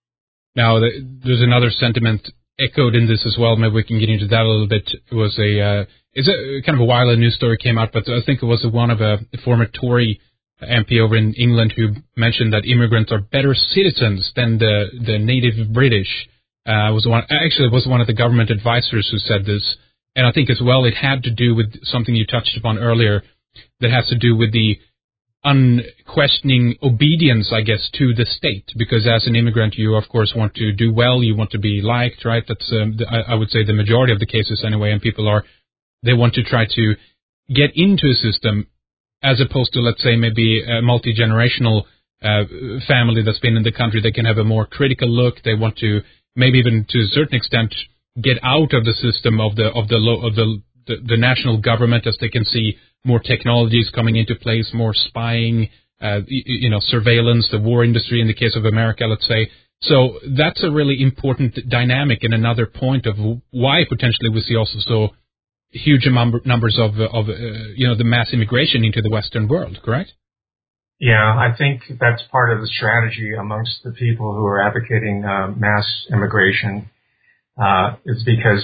Now, the, there's another sentiment echoed in this as well. Maybe we can get into that a little bit. It was a, uh, it's a kind of a while a news story came out, but I think it was one of a, a former Tory M P over in England who mentioned that immigrants are better citizens than the, the native British. Uh, was one, actually, it was one of the government advisors who said this. And I think as well it had to do with something you touched upon earlier that has to do with the unquestioning obedience, I guess, to the state, because as an immigrant, you of course want to do well, you want to be liked, right? That's um, the, I, I would say the majority of the cases anyway, and people are they want to try to get into a system as opposed to, let's say, maybe a multi-generational uh, family that's been in the country. They can have a more critical look. They want to maybe even to a certain extent get out of the system of the of the lo- of the, the the national government, as they can see more technologies coming into place, more spying, uh, you, you know, surveillance, the war industry in the case of America, let's say. So that's a really important dynamic and another point of why potentially we see also so huge number, numbers of, of uh, you know, the mass immigration into the Western world, correct? Yeah, I think that's part of the strategy amongst the people who are advocating uh, mass immigration. Uh, is because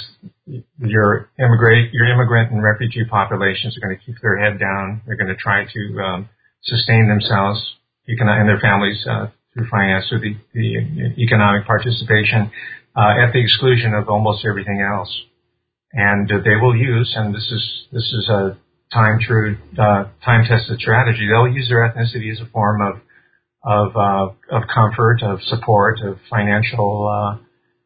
your immigrant, your immigrant and refugee populations are going to keep their head down. They're going to try to um, sustain themselves econ- and their families uh, through finance, through the, the economic participation, uh, at the exclusion of almost everything else. And uh, they will use, and this is this is a time-true, uh, time-tested strategy. They'll use their ethnicity as a form of of uh, of comfort, of support, of financial. Uh,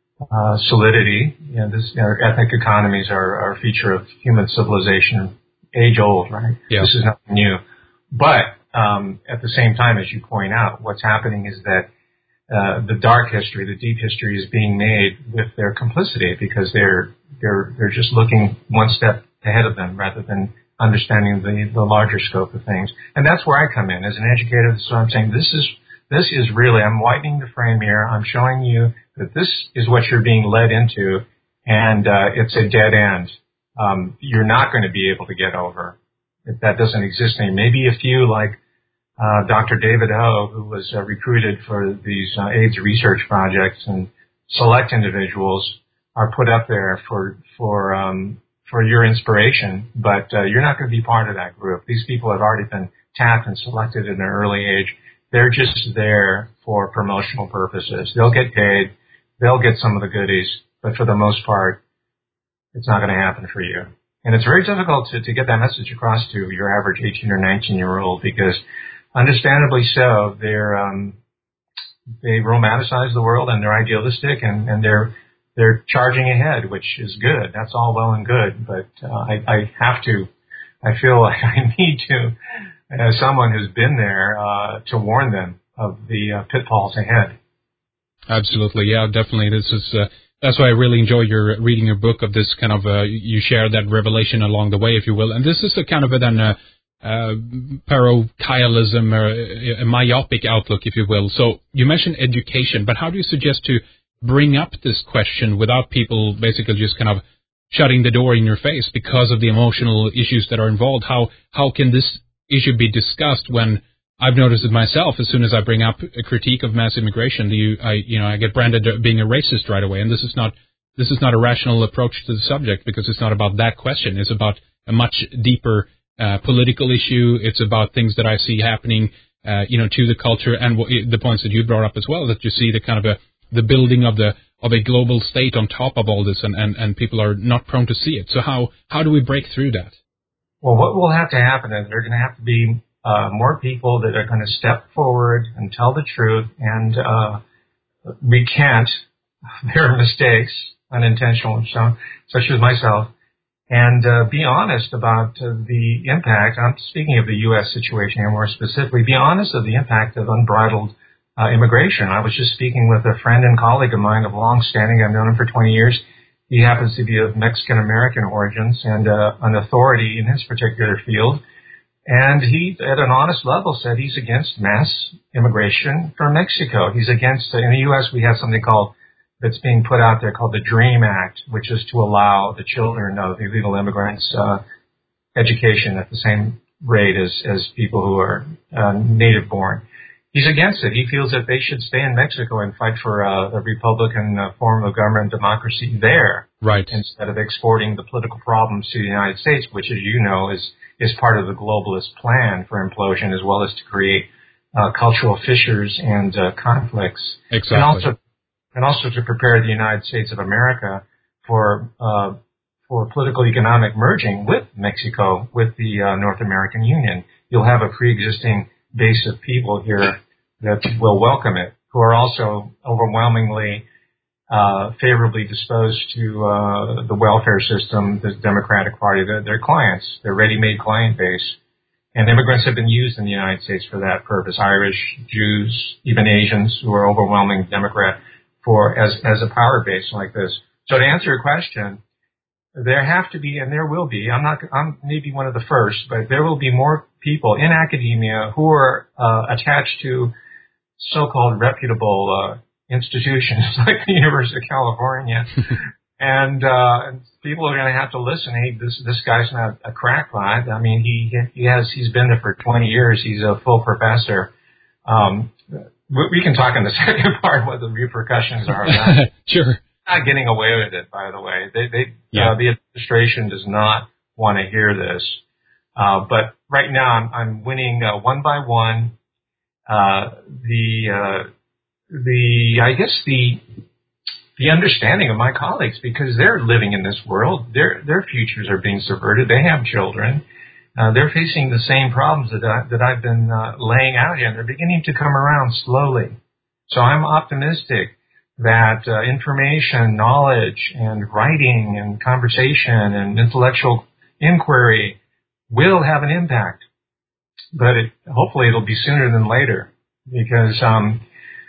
Uh, solidity. You know, this, you know, ethnic economies are, are a feature of human civilization, age old, right? Yeah. This is nothing new. But um, at the same time, as you point out, what's happening is that uh, the dark history, the deep history, is being made with their complicity because they're they're they're just looking one step ahead of them rather than understanding the the larger scope of things. And that's where I come in as an educator. So I'm saying this is this is really I'm widening the frame here. I'm showing you that this is what you're being led into, and uh, it's a dead end. Um, you're not going to be able to get over. That doesn't exist anymore. Maybe a few like uh, Doctor David Ho, who was uh, recruited for these uh, AIDS research projects, and select individuals are put up there for for um, for your inspiration, but uh, you're not going to be part of that group. These people have already been tapped and selected in an early age. They're just there for promotional purposes. They'll get paid. They'll get some of the goodies, but for the most part, it's not going to happen for you. And it's very difficult to, to get that message across to your average eighteen or nineteen year old because, understandably so, they're um, they romanticize the world and they're idealistic and, and they're they're charging ahead, which is good. That's all well and good, but uh, I, I have to. I feel like I need to, as someone who's been there, uh, to warn them of the uh, pitfalls ahead. Absolutely, yeah, definitely. This is uh, that's why I really enjoy your reading your book of this kind of. Uh, you share that revelation along the way, if you will, and this is a kind of a then uh, uh, parochialism or a myopic outlook, if you will. So you mentioned education, but how do you suggest to bring up this question without people basically just kind of shutting the door in your face because of the emotional issues that are involved? How how can this issue be discussed when I've noticed it myself. As soon as I bring up a critique of mass immigration, you, I, you know, I get branded being a racist right away. And this is not, this is not a rational approach to the subject because it's not about that question. It's about a much deeper uh, political issue. It's about things that I see happening, uh, you know, to the culture and w- the points that you brought up as well. That you see the kind of a the building of the of a global state on top of all this, and, and, and people are not prone to see it. So how how do we break through that? Well, what will have to happen is there are going to have to be Uh, more people that are going to step forward and tell the truth and uh, recant their mistakes, unintentional, so, such as myself, and uh, be honest about uh, the impact. I'm speaking of the U S situation here more specifically. Be honest of the impact of unbridled uh, immigration. I was just speaking with a friend and colleague of mine of long standing. I've known him for twenty years. He happens to be of Mexican-American origins and uh, an authority in his particular field. And he, at an honest level, said he's against mass immigration from Mexico. He's against, in the U S we have something called, that's being put out there called the DREAM Act, which is to allow the children of illegal immigrants uh, education at the same rate as, as people who are uh, native born. He's against it. He feels that they should stay in Mexico and fight for a, a Republican uh, form of government democracy there. Right. Instead of exporting the political problems to the United States, which, as you know, is is part of the globalist plan for implosion, as well as to create uh, cultural fissures and uh, conflicts. Exactly. And also, and also to prepare the United States of America for uh, for political economic merging with Mexico, with the uh, North American Union. You'll have a pre-existing base of people here that will welcome it, who are also overwhelmingly uh, favorably disposed to uh, the welfare system, the Democratic Party, their, their clients, their ready-made client base. And immigrants have been used in the United States for that purpose. Irish, Jews, even Asians who are overwhelming Democrat for as as a power base like this. So to answer your question, there have to be, and there will be, I'm not, I'm maybe one of the first, but there will be more people in academia who are uh, attached to so-called reputable uh, institutions like the University of California. and, uh, and people are going to have to listen. Hey, this, this guy's not a crackpot. I mean, he, he has, he's been there for twenty years. He's a full professor. Um, we can talk in the second part what the repercussions are. Sure. Not getting away with it, by the way. They, they, yeah. uh, the administration does not want to hear this. Uh, but right now, I'm, I'm winning uh, one by one. Uh, the, uh, the, I guess the, the understanding of my colleagues, because they're living in this world, their, their futures are being subverted. They have children. Uh, they're facing the same problems that I, that I've been uh, laying out here, and they're beginning to come around slowly. So I'm optimistic that uh, information, knowledge, and writing, and conversation, and intellectual inquiry will have an impact. But it, hopefully it'll be sooner than later, because um,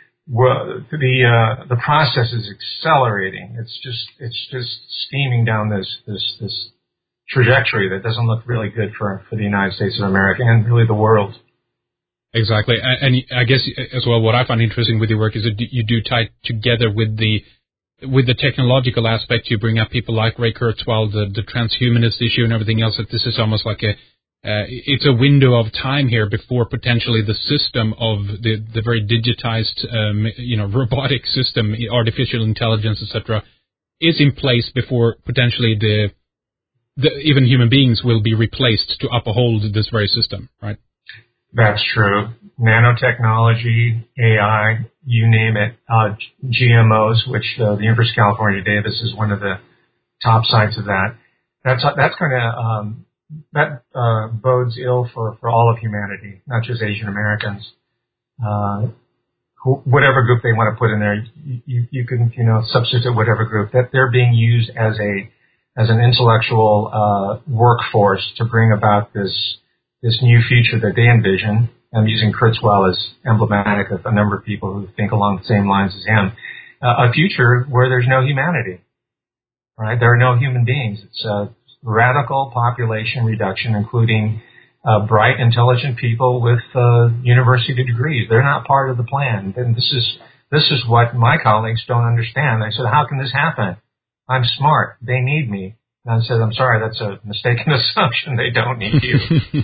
well, the uh, the process is accelerating. It's just it's just steaming down this this this trajectory that doesn't look really good for for the United States of America and really the world. Exactly, and, and I guess as well, what I find interesting with your work is that you do tie together with the with the technological aspect. You bring up people like Ray Kurzweil, the, the transhumanist issue, and everything else. That this is almost like a uh, it's a window of time here before potentially the system of the the very digitized, um, you know, robotic system, artificial intelligence, et cetera, is in place before potentially the, the even human beings will be replaced to uphold this very system, right? That's true. Nanotechnology, A I, you name it, uh, G M Os, which uh, the University of California, Davis is one of the top sites of that. That's that's going to um, that uh, bodes ill for, for all of humanity, not just Asian Americans. Uh, who, whatever group they want to put in there, you, you, you can you know substitute whatever group that they're being used as a as an intellectual uh, workforce to bring about this. this new future that they envision. I'm using Kurzweil as emblematic of a number of people who think along the same lines as him. Uh, a future where there's no humanity, right? There are no human beings. It's a radical population reduction, including uh, bright, intelligent people with uh, university degrees. They're not part of the plan. And this is this is what my colleagues don't understand. I said, how can this happen? I'm smart. They need me. And I said, I'm sorry, that's a mistaken assumption. They don't need you.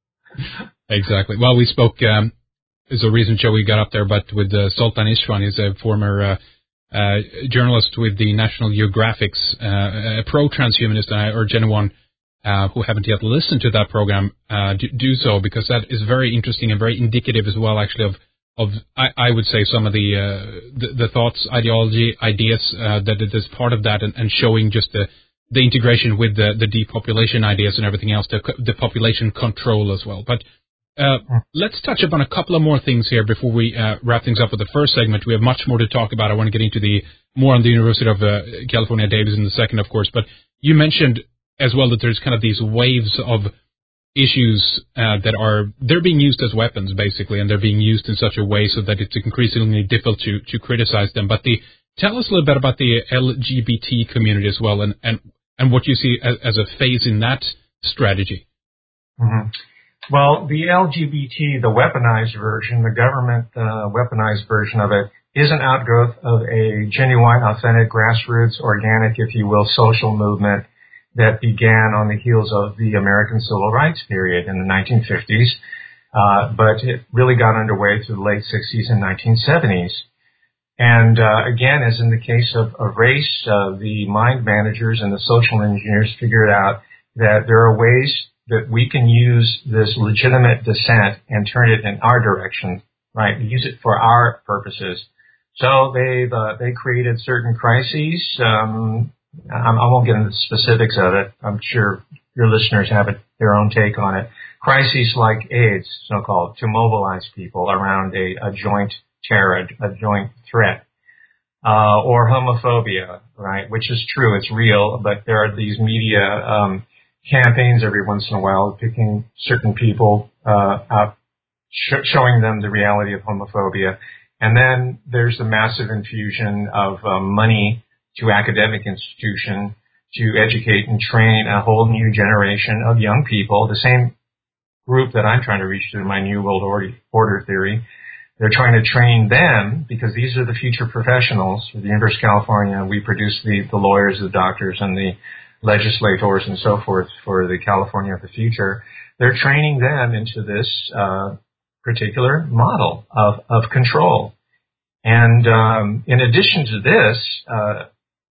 Exactly. Well, we spoke, um, there's a recent show we got up there, but with uh, Sultan Ishwan. He's a former uh, uh, journalist with the National Geographic's uh, a pro-transhumanist, and I urge anyone uh, who haven't yet listened to that program uh, do, do so, because that is very interesting and very indicative as well, actually, of, of I, I would say, some of the, uh, the, the thoughts, ideology, ideas uh, that is part of that, and, and showing just the the integration with the, the depopulation ideas and everything else, the, the population control as well. But uh, let's touch upon a couple of more things here before we uh, wrap things up with the first segment. We have much more to talk about. I want to get into the more on the University of uh, California, Davis in the second, of course. But you mentioned as well that there's kind of these waves of issues uh, that are, they're being used as weapons, basically, and they're being used in such a way so that it's increasingly difficult to, to criticize them. But the, tell us a little bit about the L G B T community as well, and, and and what you see as, as a phase in that strategy. Mm-hmm. Well, the L G B T, the weaponized version, the government uh, weaponized version of it, is an outgrowth of a genuine, authentic, grassroots, organic, if you will, social movement that began on the heels of the American Civil Rights period in the nineteen fifties, uh, but it really got underway through the late sixties and nineteen seventies. And uh, again, as in the case of, of race, uh, the mind managers and the social engineers figured out that there are ways that we can use this legitimate dissent and turn it in our direction, right? Use it for our purposes. So they've uh, they created certain crises. Um, I, I won't get into the specifics of it. I'm sure your listeners have it, their own take on it. crises like AIDS, so-called, to mobilize people around a, a joint terror, a joint threat. Uh, or homophobia, right, which is true, it's real, but there are these media um, campaigns every once in a while picking certain people uh, out, sh- showing them the reality of homophobia. And then there's the massive infusion of um, money to academic institutions to educate and train a whole new generation of young people, the same group that I'm trying to reach through my New World Order theory. They're trying to train them because these are the future professionals. At the University of California, we produce the, the lawyers, the doctors, and the legislators and so forth for the California of the future. They're training them into this uh, particular model of, of control. And um, in addition to this, uh,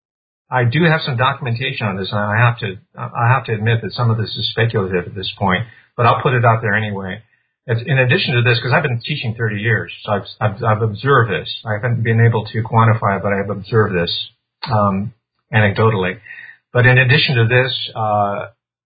I do have some documentation on this, and I have to I have to admit that some of this is speculative at this point, but I'll put it out there anyway. It's in addition to this, because I've been teaching thirty years, so I've, I've, I've observed this. I haven't been able to quantify it, but I've observed this um, anecdotally. But in addition to this, uh,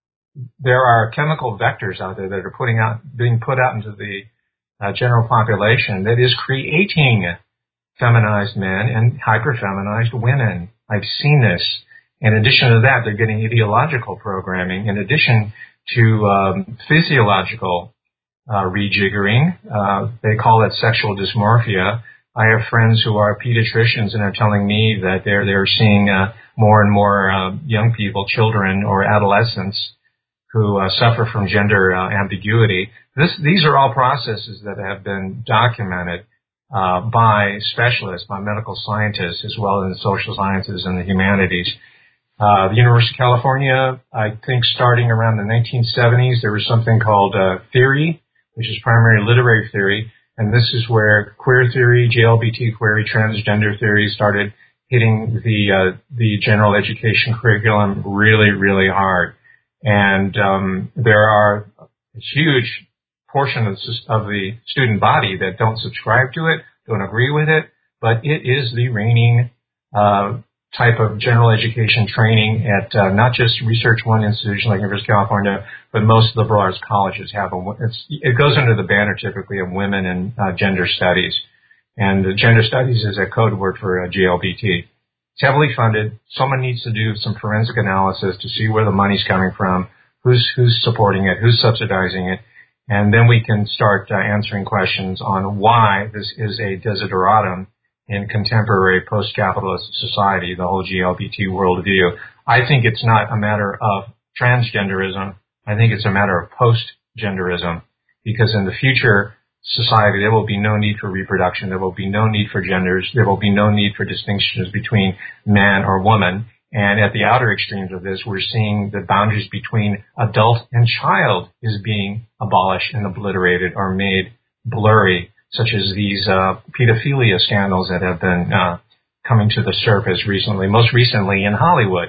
there are chemical vectors out there that are putting out, being put out into the uh, general population that is creating feminized men and hyperfeminized women. I've seen this. In addition to that, they're getting ideological programming. In addition to um, physiological Uh, rejiggering. Uh, they call it sexual dysmorphia. I have friends who are pediatricians and are telling me that they're they're seeing uh, more and more uh, young people, children or adolescents who uh, suffer from gender uh, ambiguity. This, these are all processes that have been documented uh, by specialists, by medical scientists, as well as the social sciences and the humanities. Uh, the University of California, I think starting around the nineteen seventies, there was something called uh, theory, which is primary literary theory, and this is where queer theory, J L B T query, transgender theory started hitting the uh, the general education curriculum really, really hard. And um, there are a huge portion of, of the student body that don't subscribe to it, don't agree with it, but it is the reigning uh, type of general education training at uh, not just Research One institution like University of California, but most liberal arts colleges have a, it's, it goes under the banner typically of women and uh, gender studies. And uh, gender studies is a code word for uh, J L B T. It's heavily funded. Someone needs to do some forensic analysis to see where the money's coming from, who's, who's supporting it, who's subsidizing it. And then we can start uh, answering questions on why this is a desideratum in contemporary post-capitalist society, the whole G L B T worldview. I think it's not a matter of transgenderism. I think it's a matter of post-genderism, because in the future society, there will be no need for reproduction. There will be no need for genders. There will be no need for distinctions between man or woman. And at the outer extremes of this, we're seeing the boundaries between adult and child is being abolished and obliterated or made blurry, such as these uh, pedophilia scandals that have been uh, coming to the surface recently, most recently in Hollywood.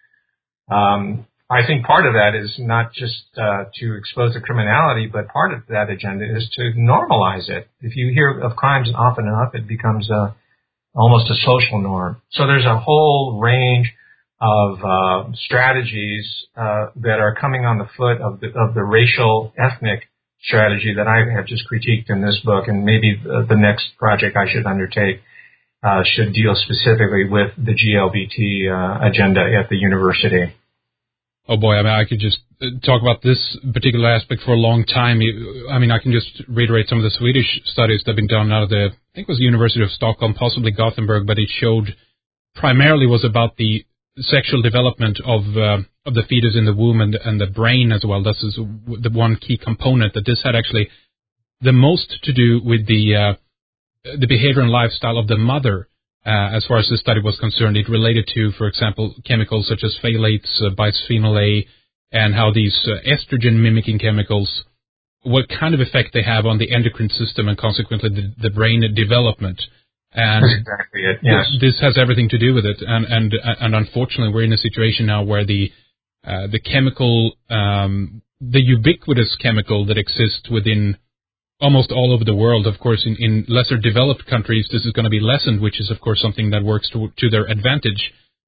Um, I think part of that is not just uh, to expose the criminality, but part of that agenda is to normalize it. If you hear of crimes often enough, it becomes uh, almost a social norm. So there's a whole range of uh, strategies uh, that are coming on the foot of the, of the racial, ethnic strategy that I have just critiqued in this book, and maybe the, the next project I should undertake uh, should deal specifically with the G L B T uh, agenda at the university. Oh boy, I mean, I could just talk about this particular aspect for a long time. I mean, I can just reiterate some of the Swedish studies that have been done out of the, I think it was the University of Stockholm, possibly Gothenburg, but it showed primarily was about the sexual development of uh, of the fetus in the womb and, and the brain as well. This is the one key component, that this had actually the most to do with the uh, the behavior and lifestyle of the mother. Uh, as far as this study was concerned, it related to, for example, chemicals such as phthalates, uh, bisphenol A, and how these uh, estrogen-mimicking chemicals, what kind of effect they have on the endocrine system and consequently the, the brain development. And That's exactly it. Yes. This, this has everything to do with it, and and and unfortunately, we're in a situation now where the uh, the chemical, um, the ubiquitous chemical that exists within almost all over the world. Of course, in, in lesser developed countries, this is going to be lessened, which is of course something that works to to their advantage.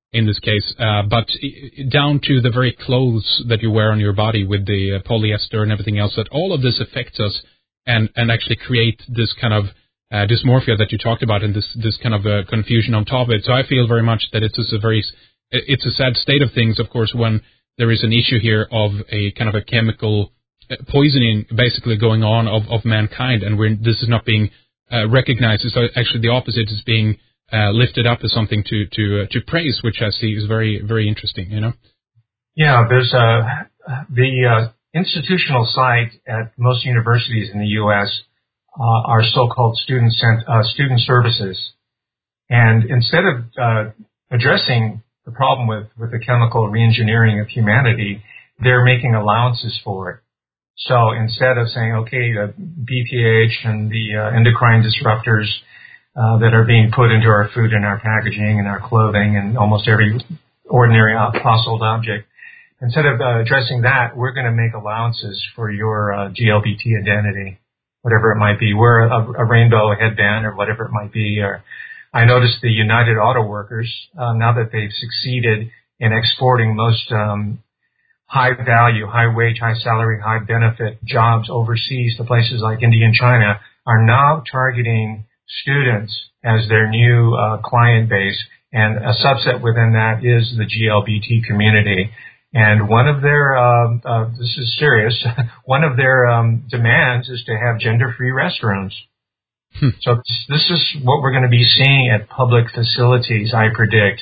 in this case, uh, but down to the very clothes that you wear on your body with the uh, polyester and everything else, that all of this affects us and, and actually create this kind of uh, dysmorphia that you talked about and this, this kind of uh, confusion on top of it. So I feel very much that it's a very, it's a sad state of things, of course, when there is an issue here of a kind of a chemical poisoning basically going on of, of mankind, and we're, this is not being uh, recognized. It's actually the opposite is being Uh, lifted up as something to to uh, to praise, which I see is very very interesting. You know. Yeah, there's uh, the uh, institutional site at most universities in the U S uh, are so-called student cent- uh, student services, and instead of uh, addressing the problem with with the chemical reengineering of humanity, they're making allowances for it. So instead of saying, okay, the B P A H and the uh, endocrine disruptors Uh, that are being put into our food and our packaging and our clothing and almost every ordinary household object. Instead of uh, addressing that, we're going to make allowances for your uh, G L B T identity, whatever it might be. Wear a, a rainbow headband or whatever it might be. Or I noticed the United Auto Workers, uh, now that they've succeeded in exporting most um, high value, high wage, high salary, high benefit jobs overseas to places like India and China, are now targeting students as their new uh, client base, and a subset within that is the G L B T community. And one of their, uh, uh, this is serious, one of their um, demands is to have gender-free restrooms. Hmm. So this is what we're going to be seeing at public facilities, I predict,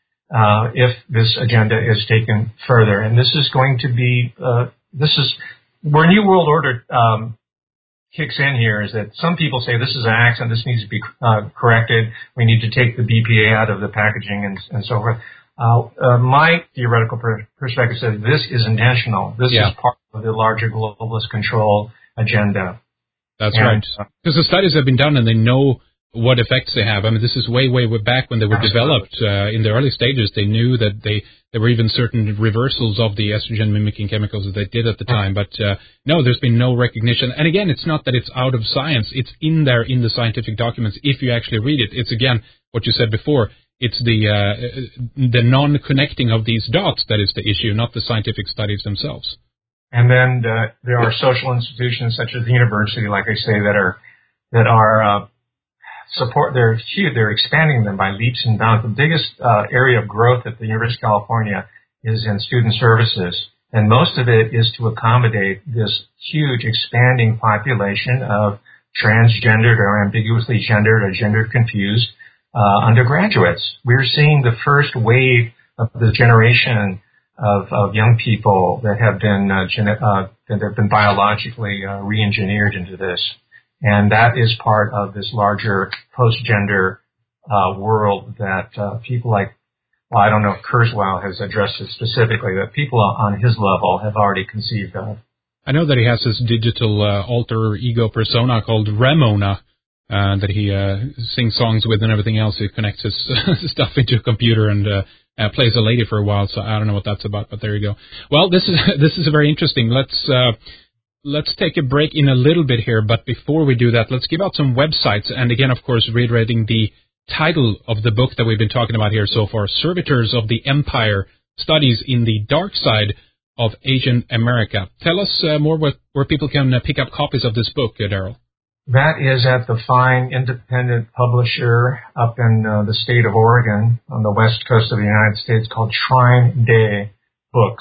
uh, if this agenda is taken further. And this is going to be, uh, this is where New World Order um, kicks in here is that some people say this is an accident, this needs to be uh, corrected, we need to take the B P A out of the packaging and, and so forth. Uh, uh, my theoretical per- perspective says this is intentional. This yeah. is part of the larger globalist control agenda. That's and, right. Because uh, the studies have been done and they know what effects they have. I mean, this is way, way, way back when they were absolutely. developed. Uh, in the early stages, they knew that they there were even certain reversals of the estrogen-mimicking chemicals that they did at the time. But uh, no, there's been no recognition. And again, it's not that it's out of science. It's in there in the scientific documents if you actually read it. It's, again, what you said before. It's the uh, the non-connecting of these dots that is the issue, not the scientific studies themselves. And then uh, there are social institutions such as the university, like I say, that are that are uh, support. They're huge. They're expanding them by leaps and bounds. The biggest uh, area of growth at the University of California is in student services, and most of it is to accommodate this huge expanding population of transgendered or ambiguously gendered or gender confused uh, undergraduates. We're seeing the first wave of the generation of, of young people that have been uh, gene- uh, that have been biologically uh, re-engineered into this. And that is part of this larger post-gender uh, world that uh, people like, well, I don't know if Kurzweil has addressed it specifically, but people on his level have already conceived of. I know that he has this digital uh, alter ego persona called Ramona uh, that he uh, sings songs with and everything else. He connects his stuff into a computer and uh, uh, plays a lady for a while, so I don't know what that's about, but there you go. Well, this is this is very interesting. Let's... Uh, Let's take a break in a little bit here, but before we do that, let's give out some websites. And again, of course, reiterating the title of the book that we've been talking about here so far, Servitors of the Empire, Studies in the Dark Side of Asian America. Tell us uh, more what, where people can uh, pick up copies of this book, uh, Daryl. That is at the fine independent publisher up in uh, the state of Oregon on the west coast of the United States called Trine Day Books,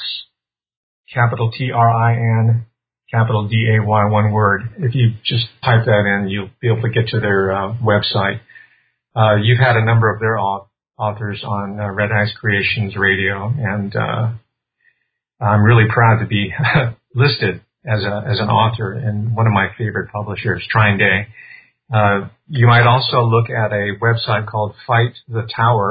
capital T R I N, capital D A Y, one word. If you just type that in, you'll be able to get to their uh, website. Uh, you've had a number of their authors on uh, Red Eyes Creations Radio, and uh, I'm really proud to be listed as a as an author in one of my favorite publishers, Trine Day. Uh, you might also look at a website called Fight the Tower.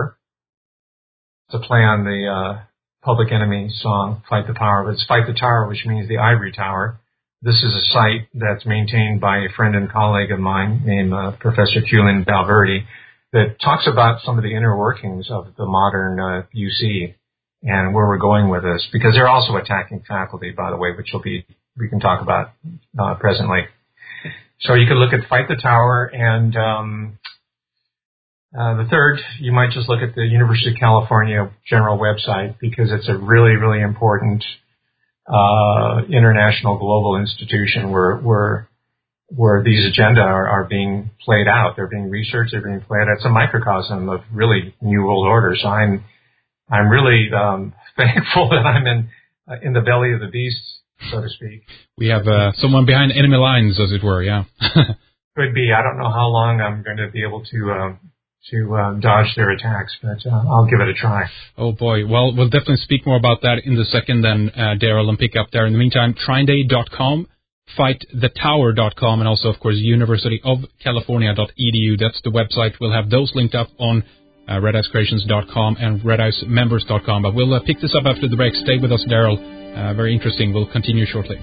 It's a play on the uh, Public Enemy song, Fight the Power, but it's Fight the Tower, which means the ivory tower. This is a site that's maintained by a friend and colleague of mine named uh, Professor Culin Valverde that talks about some of the inner workings of the modern uh, U C and where we're going with this, because they're also attacking faculty, by the way, which will be we can talk about uh, presently. So you could look at Fight the Tower, and um, Uh, the third, you might just look at the University of California general website because it's a really, really important uh, international global institution where where where these agenda are, are being played out. They're being researched. They're being played out. It's a microcosm of really New World Order. So I'm I'm really um, thankful that I'm in uh, in the belly of the beast, so to speak. We have uh, someone behind enemy lines, as it were. Yeah. Could be. I don't know how long I'm going to be able to. Um, to uh, dodge their attacks, but uh, I'll give it a try. Oh, boy. Well, we'll definitely speak more about that in the second then, uh, Daryl, and pick up there. In the meantime, Trine dot com, fight the tower dot com, and also, of course, university of california dot e d u. That's the website. We'll have those linked up on uh, red ice creations dot com and red ice members dot com. But we'll uh, pick this up after the break. Stay with us, Daryl. Uh, very interesting. We'll continue shortly.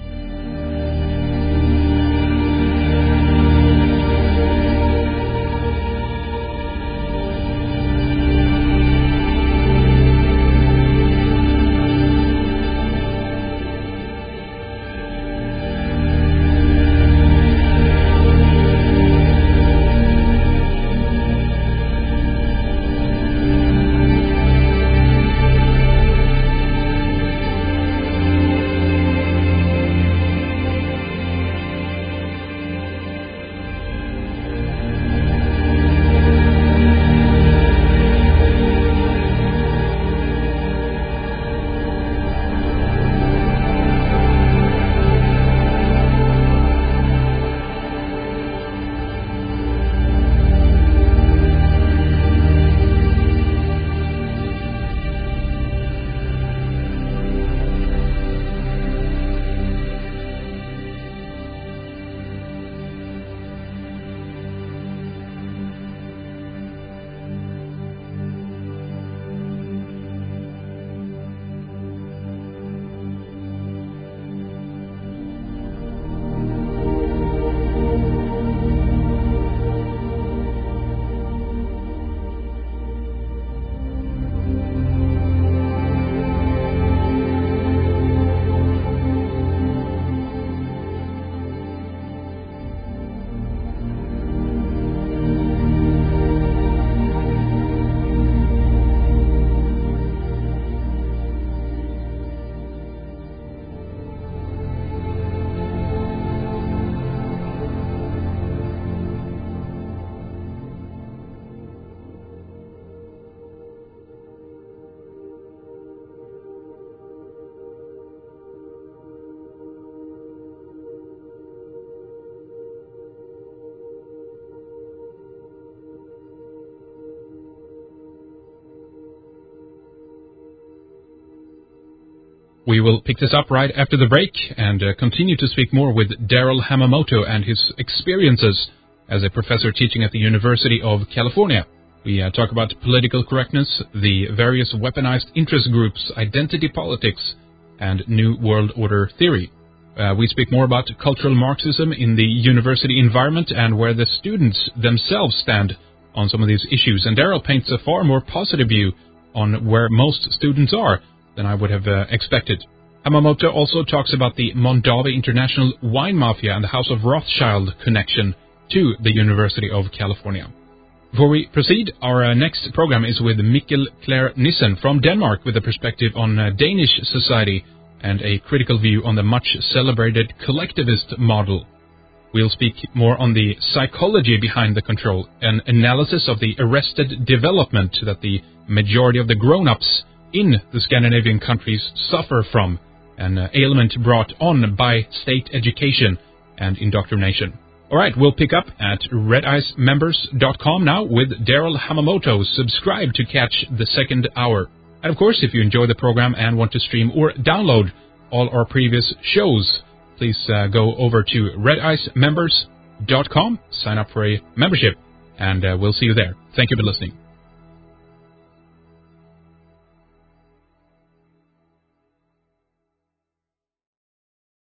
We will pick this up right after the break and uh, continue to speak more with Daryl Hamamoto and his experiences as a professor teaching at the University of California. We uh, talk about political correctness, the various weaponized interest groups, identity politics, and New World Order theory. Uh, we speak more about cultural Marxism in the university environment and where the students themselves stand on some of these issues. And Daryl paints a far more positive view on where most students are than I would have uh, expected. Hamamoto also talks about the Mondavi International Wine Mafia and the House of Rothschild connection to the University of California. Before we proceed, our uh, next program is with Mikkel Clare Nissen from Denmark with a perspective on uh, Danish society and a critical view on the much-celebrated collectivist model. We'll speak more on the psychology behind the control, an analysis of the arrested development that the majority of the grown-ups in the Scandinavian countries suffer from, an uh, ailment brought on by state education and indoctrination. All right, we'll pick up at red ice members dot com now with Daryl Hamamoto. Subscribe to catch the second hour. And of course, if you enjoy the program and want to stream or download all our previous shows, please uh, go over to red ice members dot com, sign up for a membership, and uh, we'll see you there. Thank you for listening.